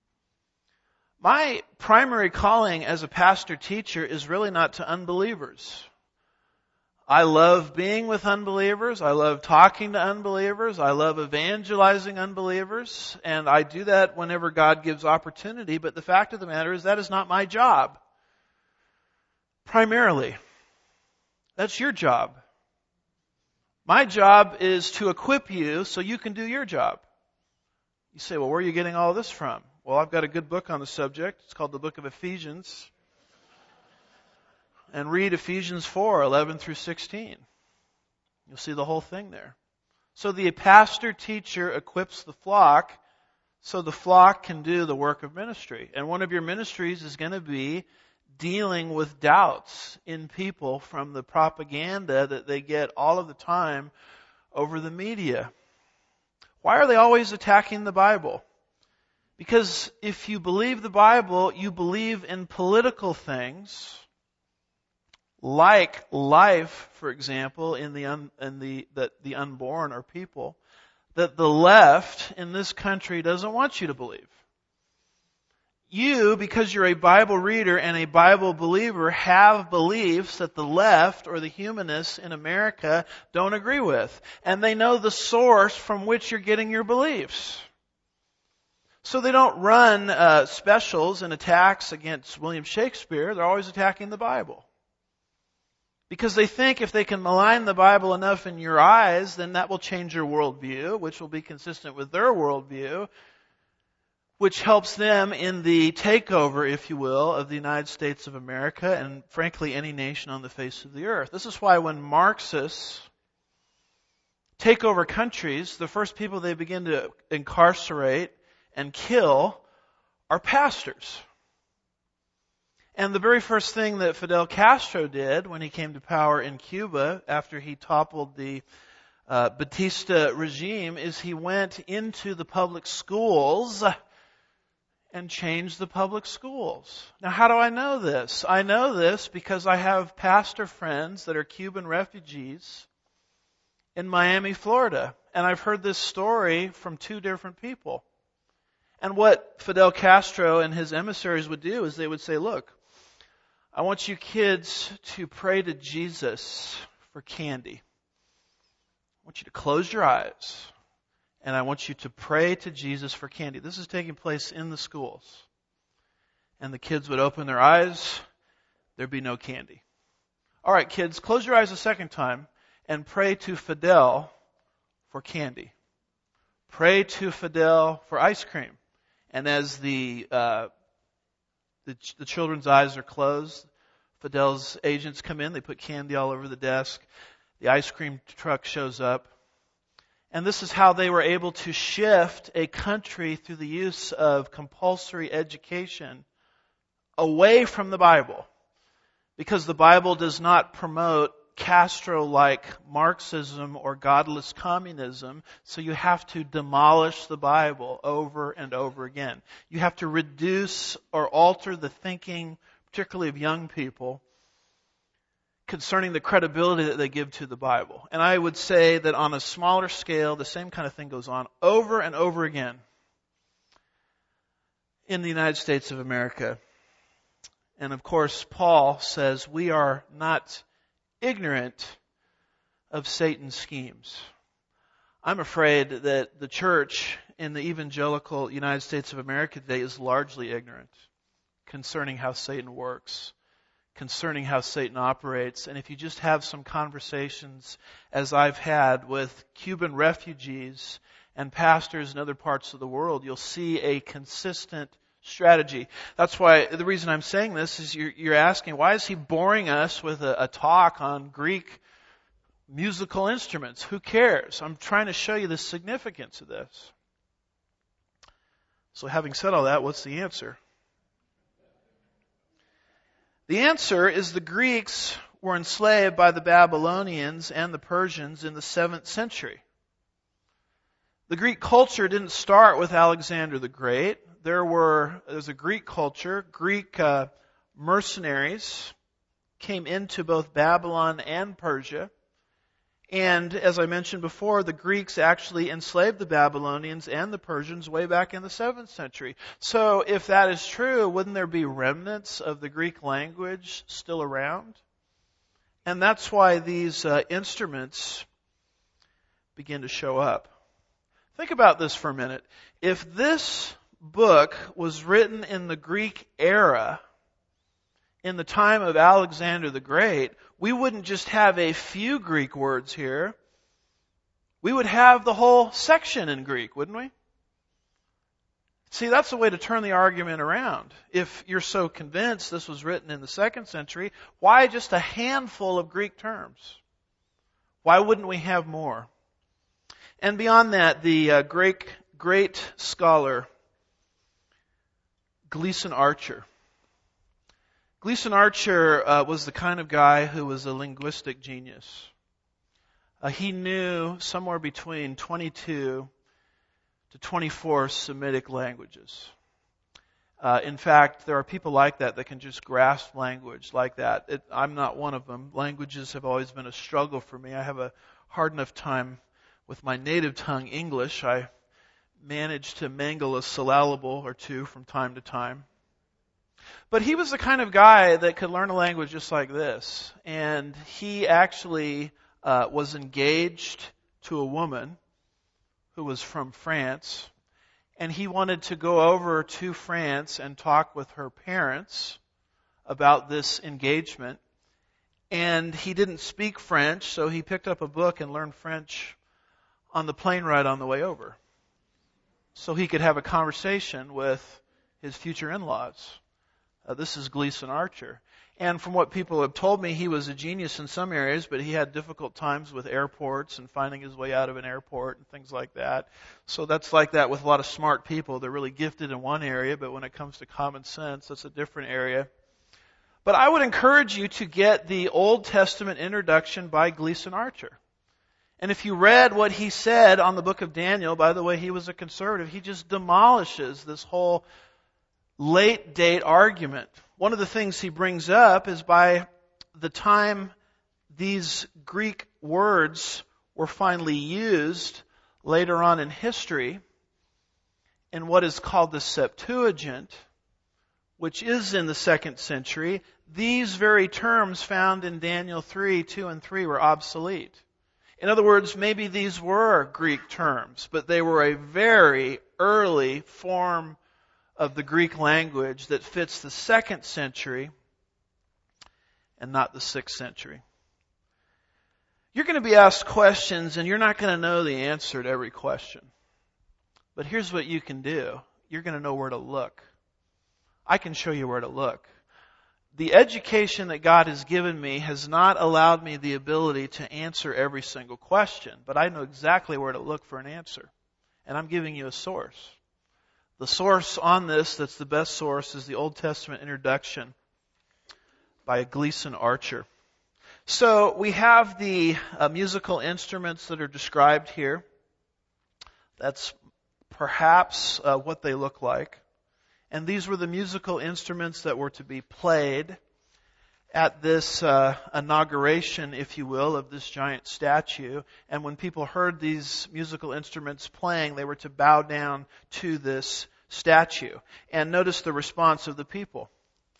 My primary calling as a pastor teacher is really not to unbelievers. I love being with unbelievers. I love talking to unbelievers. I love evangelizing unbelievers. And I do that whenever God gives opportunity. But the fact of the matter is that is not my job. Primarily. That's your job. My job is to equip you so you can do your job. You say, well, where are you getting all this from? Well, I've got a good book on the subject. It's called the Book of Ephesians. And read Ephesians 4:11 through 16. You'll see the whole thing there. So the pastor-teacher equips the flock so the flock can do the work of ministry. And one of your ministries is going to be dealing with doubts in people from the propaganda that they get all of the time over the media. Why are they always attacking the Bible? Because if you believe the Bible, you believe in political things, like life, for example, that the unborn are people, that the left in this country doesn't want you to believe. You, because you're a Bible reader and a Bible believer, have beliefs that the left or the humanists in America don't agree with. And they know the source from which you're getting your beliefs. So they don't run specials and attacks against William Shakespeare. They're always attacking the Bible. Because they think if they can malign the Bible enough in your eyes, then that will change your worldview, which will be consistent with their worldview, which helps them in the takeover, if you will, of the United States of America and, frankly, any nation on the face of the earth. This is why when Marxists take over countries, the first people they begin to incarcerate and kill are pastors. And the very first thing that Fidel Castro did when he came to power in Cuba after he toppled the Batista regime is he went into the public schools and changed the public schools. Now, how do I know this? I know this because I have pastor friends that are Cuban refugees in Miami, Florida. And I've heard this story from two different people. And what Fidel Castro and his emissaries would do is they would say, look, I want you kids to pray to Jesus for candy. I want you to close your eyes. And I want you to pray to Jesus for candy. This is taking place in the schools. And the kids would open their eyes. There'd be no candy. All right, kids, close your eyes a second time and pray to Fidel for candy. Pray to Fidel for ice cream. And as the children's eyes are closed, Fidel's agents come in. They put candy all over the desk. The ice cream truck shows up. And this is how they were able to shift a country through the use of compulsory education away from the Bible. Because the Bible does not promote Castro-like Marxism or godless communism, so you have to demolish the Bible over and over again. You have to reduce or alter the thinking, particularly of young people, concerning the credibility that they give to the Bible. And I would say that on a smaller scale, the same kind of thing goes on over and over again in the United States of America. And of course, Paul says we are not ignorant of Satan's schemes. I'm afraid that the church in the evangelical United States of America today is largely ignorant concerning how Satan works, concerning how Satan operates. And if you just have some conversations, as I've had with Cuban refugees and pastors in other parts of the world, you'll see a consistent strategy. That's why the reason I'm saying this is you're asking, why is he boring us with a talk on Greek musical instruments? Who cares? I'm trying to show you the significance of this. So having said all that, what's the answer? The answer is the Greeks were enslaved by the Babylonians and the Persians in the 7th century. The Greek culture didn't start with Alexander the Great. There's a Greek culture. Greek mercenaries came into both Babylon and Persia. And as I mentioned before, the Greeks actually enslaved the Babylonians and the Persians way back in the 7th century. So if that is true, wouldn't there be remnants of the Greek language still around? And that's why these instruments begin to show up. Think about this for a minute. If this book was written in the Greek era, in the time of Alexander the Great, we wouldn't just have a few Greek words here. We would have the whole section in Greek, wouldn't we? See, that's the way to turn the argument around. If you're so convinced this was written in the 2nd century, why just a handful of Greek terms? Why wouldn't we have more? And beyond that, the great scholar Gleason Archer. Gleason Archer was the kind of guy who was a linguistic genius. He knew somewhere between 22 to 24 Semitic languages. In fact, there are people like that can just grasp language like that. I'm not one of them. Languages have always been a struggle for me. I have a hard enough time with my native tongue, English. I manage to mangle a syllable or two from time to time. But he was the kind of guy that could learn a language just like this. And he actually was engaged to a woman who was from France. And he wanted to go over to France and talk with her parents about this engagement. And he didn't speak French, so he picked up a book and learned French on the plane ride on the way over, so he could have a conversation with his future in-laws. This is Gleason Archer. And from what people have told me, he was a genius in some areas, but he had difficult times with airports and finding his way out of an airport and things like that. So that's like that with a lot of smart people. They're really gifted in one area, but when it comes to common sense, that's a different area. But I would encourage you to get the Old Testament introduction by Gleason Archer. And if you read what he said on the book of Daniel, by the way, he was a conservative, he just demolishes this whole late date argument. One of the things he brings up is by the time these Greek words were finally used later on in history in what is called the Septuagint, which is in the 2nd century, these very terms found in Daniel 3, 2 and 3 were obsolete. In other words, maybe these were Greek terms, but they were a very early form of the Greek language that fits the 2nd century and not the 6th century. You're going to be asked questions and you're not going to know the answer to every question. But here's what you can do. You're going to know where to look. I can show you where to look. The education that God has given me has not allowed me the ability to answer every single question, but I know exactly where to look for an answer. And I'm giving you a source. The source on this that's the best source is the Old Testament introduction by Gleason Archer. So we have the musical instruments that are described here. That's perhaps what they look like. And these were the musical instruments that were to be played at this inauguration, if you will, of this giant statue. And when people heard these musical instruments playing, they were to bow down to this statue. And notice the response of the people.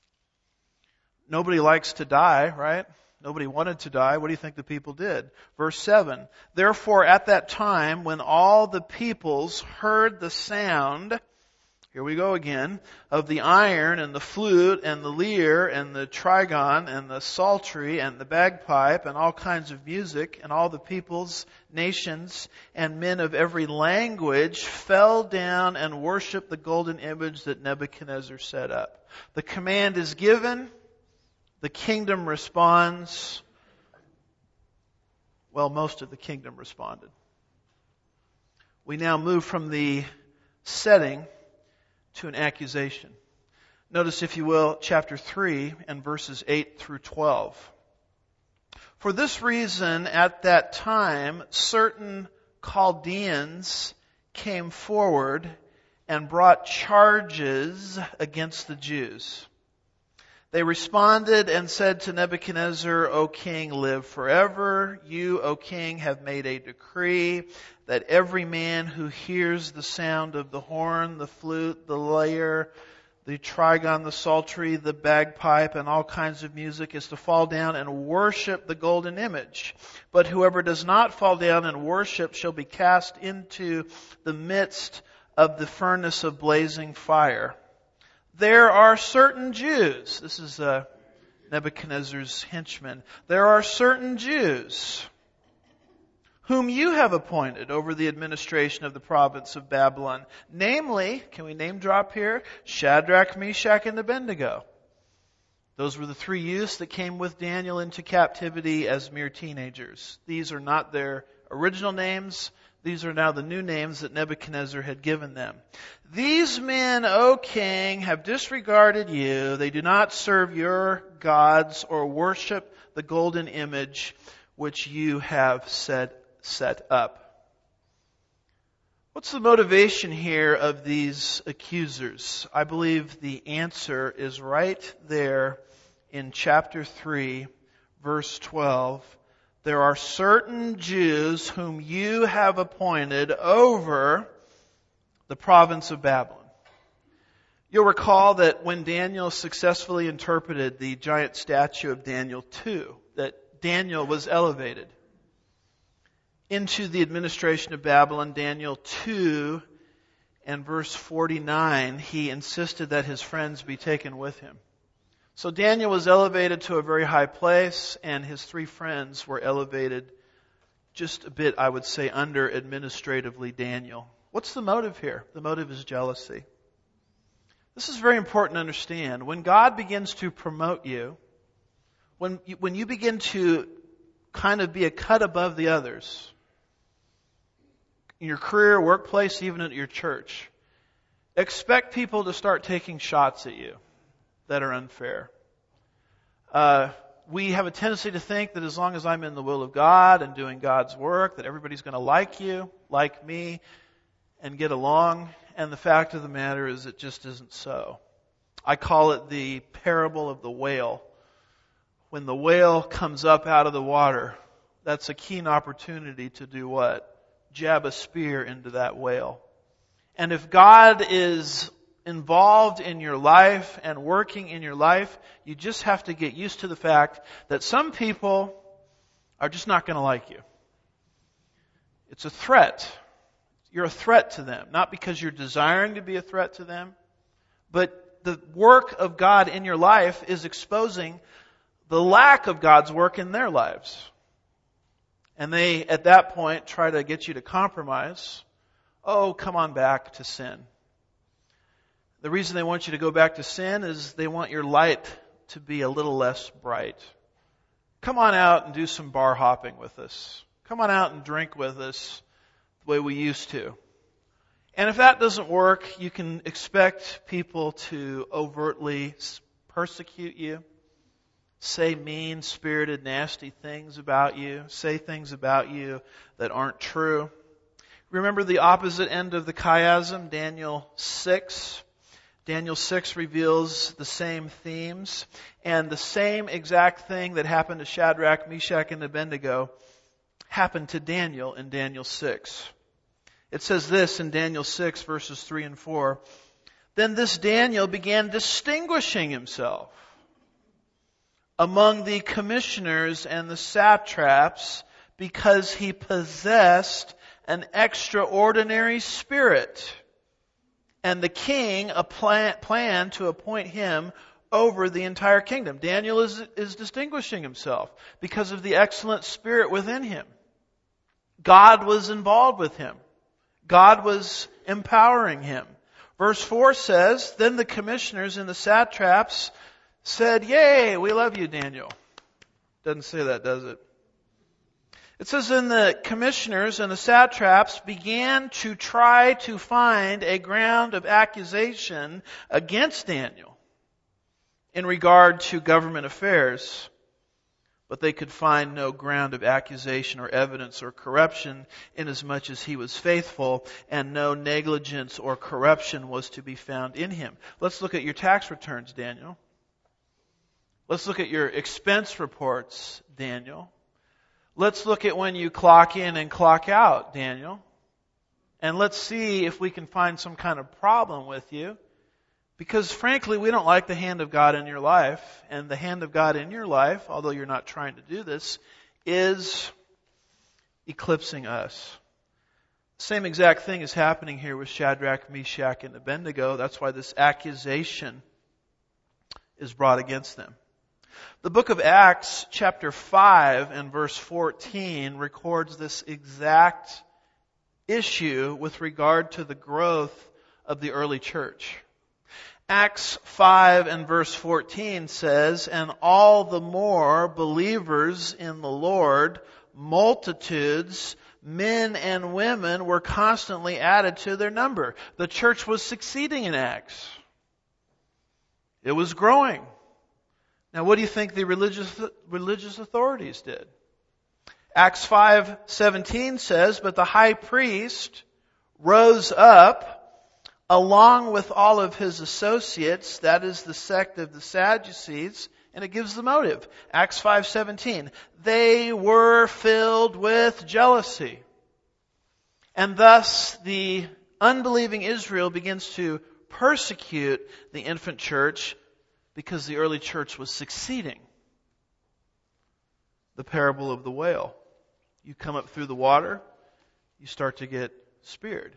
Nobody likes to die, right? Nobody wanted to die. What do you think the people did? Verse 7, therefore at that time when all the peoples heard the sound, here we go again, of the iron and the flute and the lyre and the trigon and the psaltery and the bagpipe and all kinds of music, and all the peoples, nations, and men of every language fell down and worshiped the golden image that Nebuchadnezzar set up. The command is given. The kingdom responds. Well, most of the kingdom responded. We now move from the setting to an accusation. Notice, if you will, chapter 3 and verses 8 through 12. For this reason, at that time, certain Chaldeans came forward and brought charges against the Jews. They responded and said to Nebuchadnezzar, O king, live forever. You, O king, have made a decree that every man who hears the sound of the horn, the flute, the lyre, the trigon, the psaltery, the bagpipe, and all kinds of music is to fall down and worship the golden image. But whoever does not fall down and worship shall be cast into the midst of the furnace of blazing fire. There are certain Jews, this is Nebuchadnezzar's henchmen, there are certain Jews whom you have appointed over the administration of the province of Babylon. Namely, can we name drop here? Shadrach, Meshach, and Abednego. Those were the 3 youths that came with Daniel into captivity as mere teenagers. These are not their original names. These are now the new names that Nebuchadnezzar had given them. These men, O king, have disregarded you. They do not serve your gods or worship the golden image which you have set up. What's the motivation here of these accusers? I believe the answer is right there in chapter 3, verse 12. There are certain Jews whom you have appointed over the province of Babylon. You'll recall that when Daniel successfully interpreted the giant statue of Daniel 2, that Daniel was elevated into the administration of Babylon. Daniel 2 and verse 49, he insisted that his friends be taken with him. So Daniel was elevated to a very high place, and his 3 friends were elevated just a bit, I would say, under administratively Daniel. What's the motive here? The motive is jealousy. This is very important to understand. When God begins to promote you, when you begin to kind of be a cut above the others, in your career, workplace, even at your church, expect people to start taking shots at you that are unfair. We have a tendency to think that as long as I'm in the will of God and doing God's work, that everybody's going to like you, like me, and get along. And the fact of the matter is it just isn't so. I call it the parable of the whale. When the whale comes up out of the water, that's a keen opportunity to do what? Jab a spear into that whale. And if God is involved in your life and working in your life, you just have to get used to the fact that some people are just not going to like you. It's a threat. You're a threat to them. Not because you're desiring to be a threat to them, but the work of God in your life is exposing the lack of God's work in their lives. And they, at that point, try to get you to compromise. Oh, come on back to sin. The reason they want you to go back to sin is they want your light to be a little less bright. Come on out and do some bar hopping with us. Come on out and drink with us the way we used to. And if that doesn't work, you can expect people to overtly persecute you, say mean-spirited, nasty things about you, say things about you that aren't true. Remember the opposite end of the chiasm, Daniel 6. Daniel 6 reveals the same themes, and the same exact thing that happened to Shadrach, Meshach, and Abednego happened to Daniel in Daniel 6. It says this in Daniel 6, verses 3 and 4. Then this Daniel began distinguishing himself among the commissioners and the satraps because he possessed an extraordinary spirit. And the king planned to appoint him over the entire kingdom. Daniel is distinguishing himself because of the excellent spirit within him. God was involved with him. God was empowering him. Verse 4 says, then the commissioners and the satraps said, yay, we love you, Daniel. Doesn't say that, does it? It says, then the commissioners and the satraps began to try to find a ground of accusation against Daniel in regard to government affairs. But they could find no ground of accusation or evidence or corruption, inasmuch as he was faithful, and no negligence or corruption was to be found in him. Let's look at your tax returns, Daniel. Let's look at your expense reports, Daniel. Let's look at when you clock in and clock out, Daniel. And let's see if we can find some kind of problem with you. Because frankly, we don't like the hand of God in your life. And the hand of God in your life, although you're not trying to do this, is eclipsing us. The same exact thing is happening here with Shadrach, Meshach, and Abednego. That's why this accusation is brought against them. The book of Acts, chapter 5 and verse 14, records this exact issue with regard to the growth of the early church. Acts 5 and verse 14 says, "And all the more believers in the Lord, multitudes, men and women, were constantly added to their number." The church was succeeding in Acts. It was growing. Now what do you think the religious authorities did? Acts 5:17 says, "But the high priest rose up along with all of his associates," that is the sect of the Sadducees, and it gives the motive. Acts 5:17, "They were filled with jealousy." And thus the unbelieving Israel begins to persecute the infant church because the early church was succeeding. The parable of the whale. You come up through the water, you start to get speared.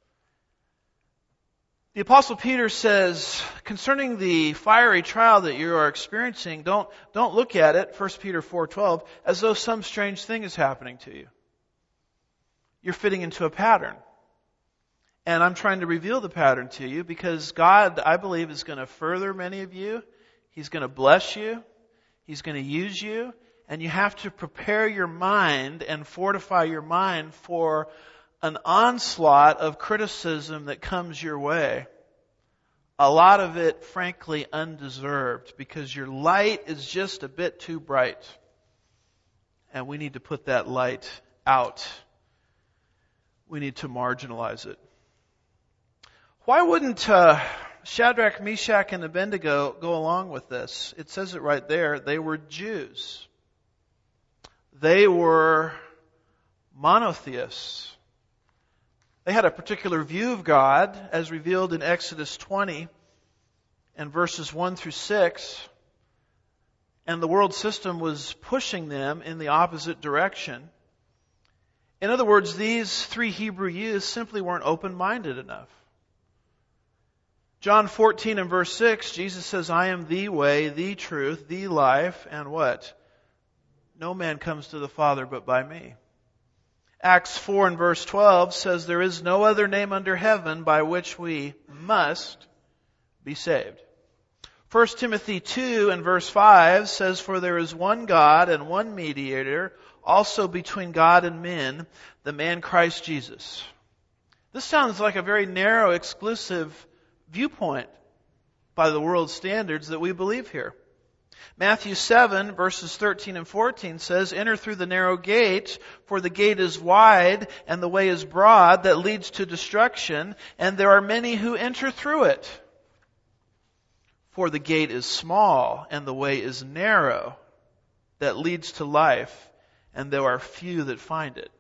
The Apostle Peter says, concerning the fiery trial that you are experiencing, don't look at it, 1 Peter 4:12, as though some strange thing is happening to you. You're fitting into a pattern. And I'm trying to reveal the pattern to you because God, I believe, is going to further many of you. He's going to bless you. He's going to use you. And you have to prepare your mind and fortify your mind for an onslaught of criticism that comes your way. A lot of it, frankly, undeserved because your light is just a bit too bright. And we need to put that light out. We need to marginalize it. Why wouldn't Shadrach, Meshach, and Abednego go along with this? It says it right there. They were Jews. They were monotheists. They had a particular view of God as revealed in Exodus 20 and verses 1 through 6. And the world system was pushing them in the opposite direction. In other words, these three Hebrew youths simply weren't open-minded enough. John 14 and verse 6, Jesus says, "I am the way, the truth, the life," and what? "No man comes to the Father but by me." Acts 4 and verse 12 says, "There is no other name under heaven by which we must be saved." 1 Timothy 2 and verse 5 says, "For there is one God and one mediator, also between God and men, the man Christ Jesus." This sounds like a very narrow, exclusive viewpoint by the world's standards that we believe here. Matthew 7 verses 13 and 14 says, "Enter through the narrow gate, for the gate is wide and the way is broad that leads to destruction, and there are many who enter through it. For the gate is small and the way is narrow that leads to life, and there are few that find it."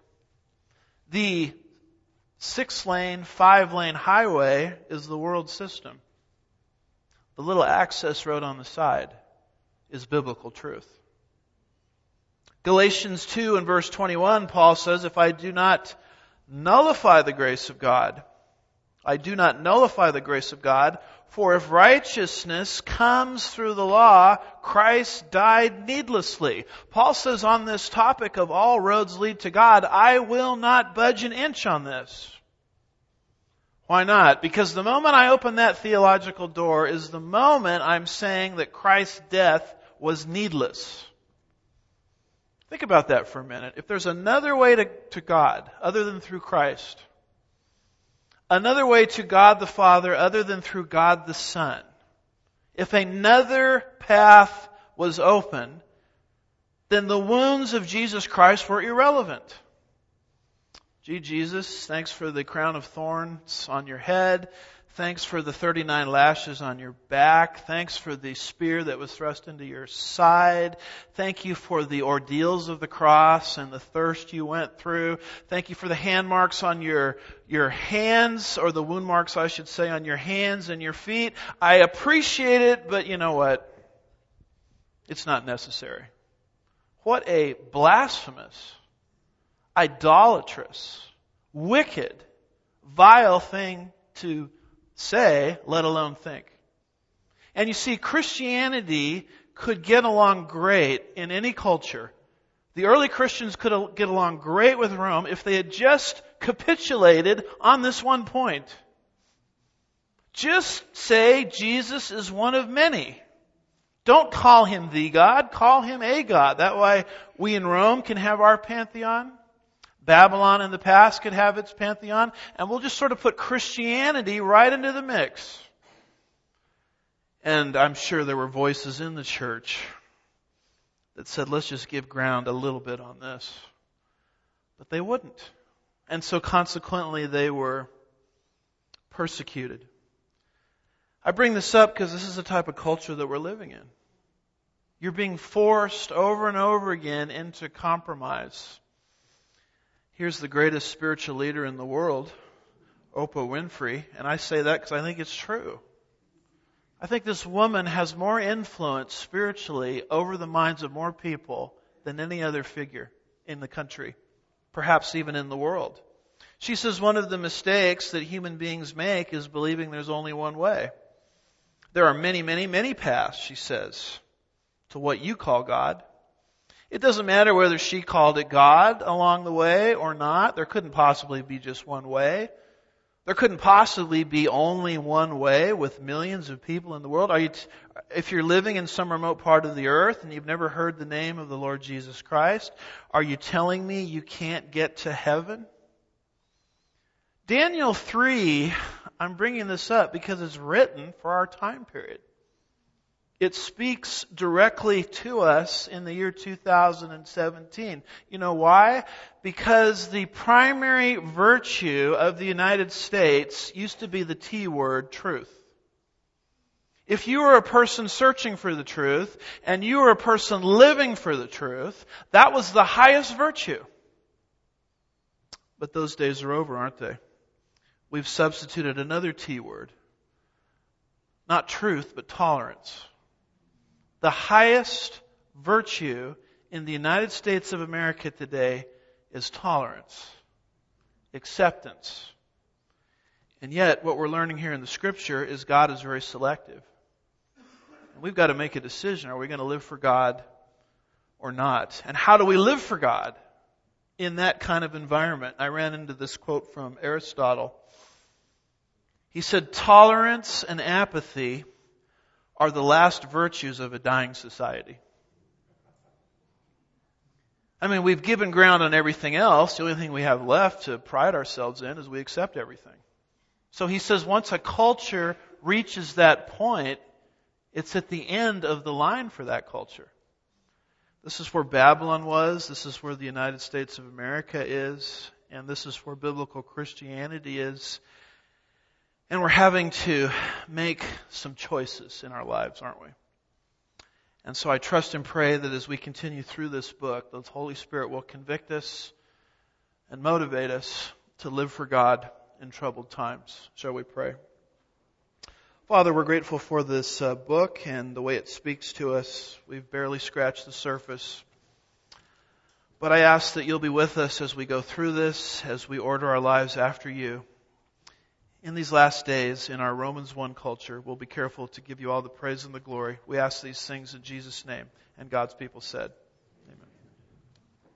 The 6-lane, 5-lane highway is the world system. The little access road on the side is biblical truth. Galatians 2 and verse 21, Paul says, "If I do not nullify the grace of God, I do not nullify the grace of God, for if righteousness comes through the law, Christ died needlessly." Paul says on this topic of all roads lead to God, I will not budge an inch on this. Why not? Because the moment I open that theological door is the moment I'm saying that Christ's death was needless. Think about that for a minute. If there's another way to God other than through Christ, another way to God the Father other than through God the Son, if another path was open, then the wounds of Jesus Christ were irrelevant. Gee, Jesus, thanks for the crown of thorns on your head. Thanks for the 39 lashes on your back. Thanks for the spear that was thrust into your side. Thank you for the ordeals of the cross and the thirst you went through. Thank you for the hand marks on your hands, or the wound marks, I should say, on your hands and your feet. I appreciate it, but you know what? It's not necessary. What a blasphemous, idolatrous, wicked, vile thing to say, let alone think. And you see, Christianity could get along great in any culture. The early Christians could get along great with Rome if they had just capitulated on this one point. Just say Jesus is one of many. Don't call him the God, call him a God. That way we in Rome can have our pantheon. Babylon in the past could have its pantheon. And we'll just sort of put Christianity right into the mix. And I'm sure there were voices in the church that said, let's just give ground a little bit on this. But they wouldn't. And so consequently they were persecuted. I bring this up because this is the type of culture that we're living in. You're being forced over and over again into compromise. Here's the greatest spiritual leader in the world, Oprah Winfrey, and I say that because I think it's true. I think this woman has more influence spiritually over the minds of more people than any other figure in the country, perhaps even in the world. She says one of the mistakes that human beings make is believing there's only one way. There are many, many, many paths, she says, to what you call God. It doesn't matter whether she called it God along the way or not. There couldn't possibly be just one way. There couldn't possibly be only one way with millions of people in the world. If you're living in some remote part of the earth and you've never heard the name of the Lord Jesus Christ, are you telling me you can't get to heaven? Daniel 3, I'm bringing this up because it's written for our time period. It speaks directly to us in the year 2017. You know why? Because the primary virtue of the United States used to be the T word, truth. If you were a person searching for the truth and you were a person living for the truth, that was the highest virtue. But those days are over, aren't they? We've substituted another T word. Not truth, but tolerance. The highest virtue in the United States of America today is tolerance, acceptance. And yet, what we're learning here in the Scripture is God is very selective. And we've got to make a decision. Are we going to live for God or not? And how do we live for God in that kind of environment? I ran into this quote from Aristotle. He said, tolerance and apathy are the last virtues of a dying society. I mean, we've given ground on everything else. The only thing we have left to pride ourselves in is we accept everything. So he says once a culture reaches that point, it's at the end of the line for that culture. This is where Babylon was. This is where the United States of America is. And this is where biblical Christianity is. And we're having to make some choices in our lives, aren't we? And so I trust and pray that as we continue through this book, the Holy Spirit will convict us and motivate us to live for God in troubled times. Shall we pray? Father, we're grateful for this book and the way it speaks to us. We've barely scratched the surface. But I ask that you'll be with us as we go through this, as we order our lives after you. In these last days, in our Romans 1 culture, we'll be careful to give you all the praise and the glory. We ask these things in Jesus' name. And God's people said,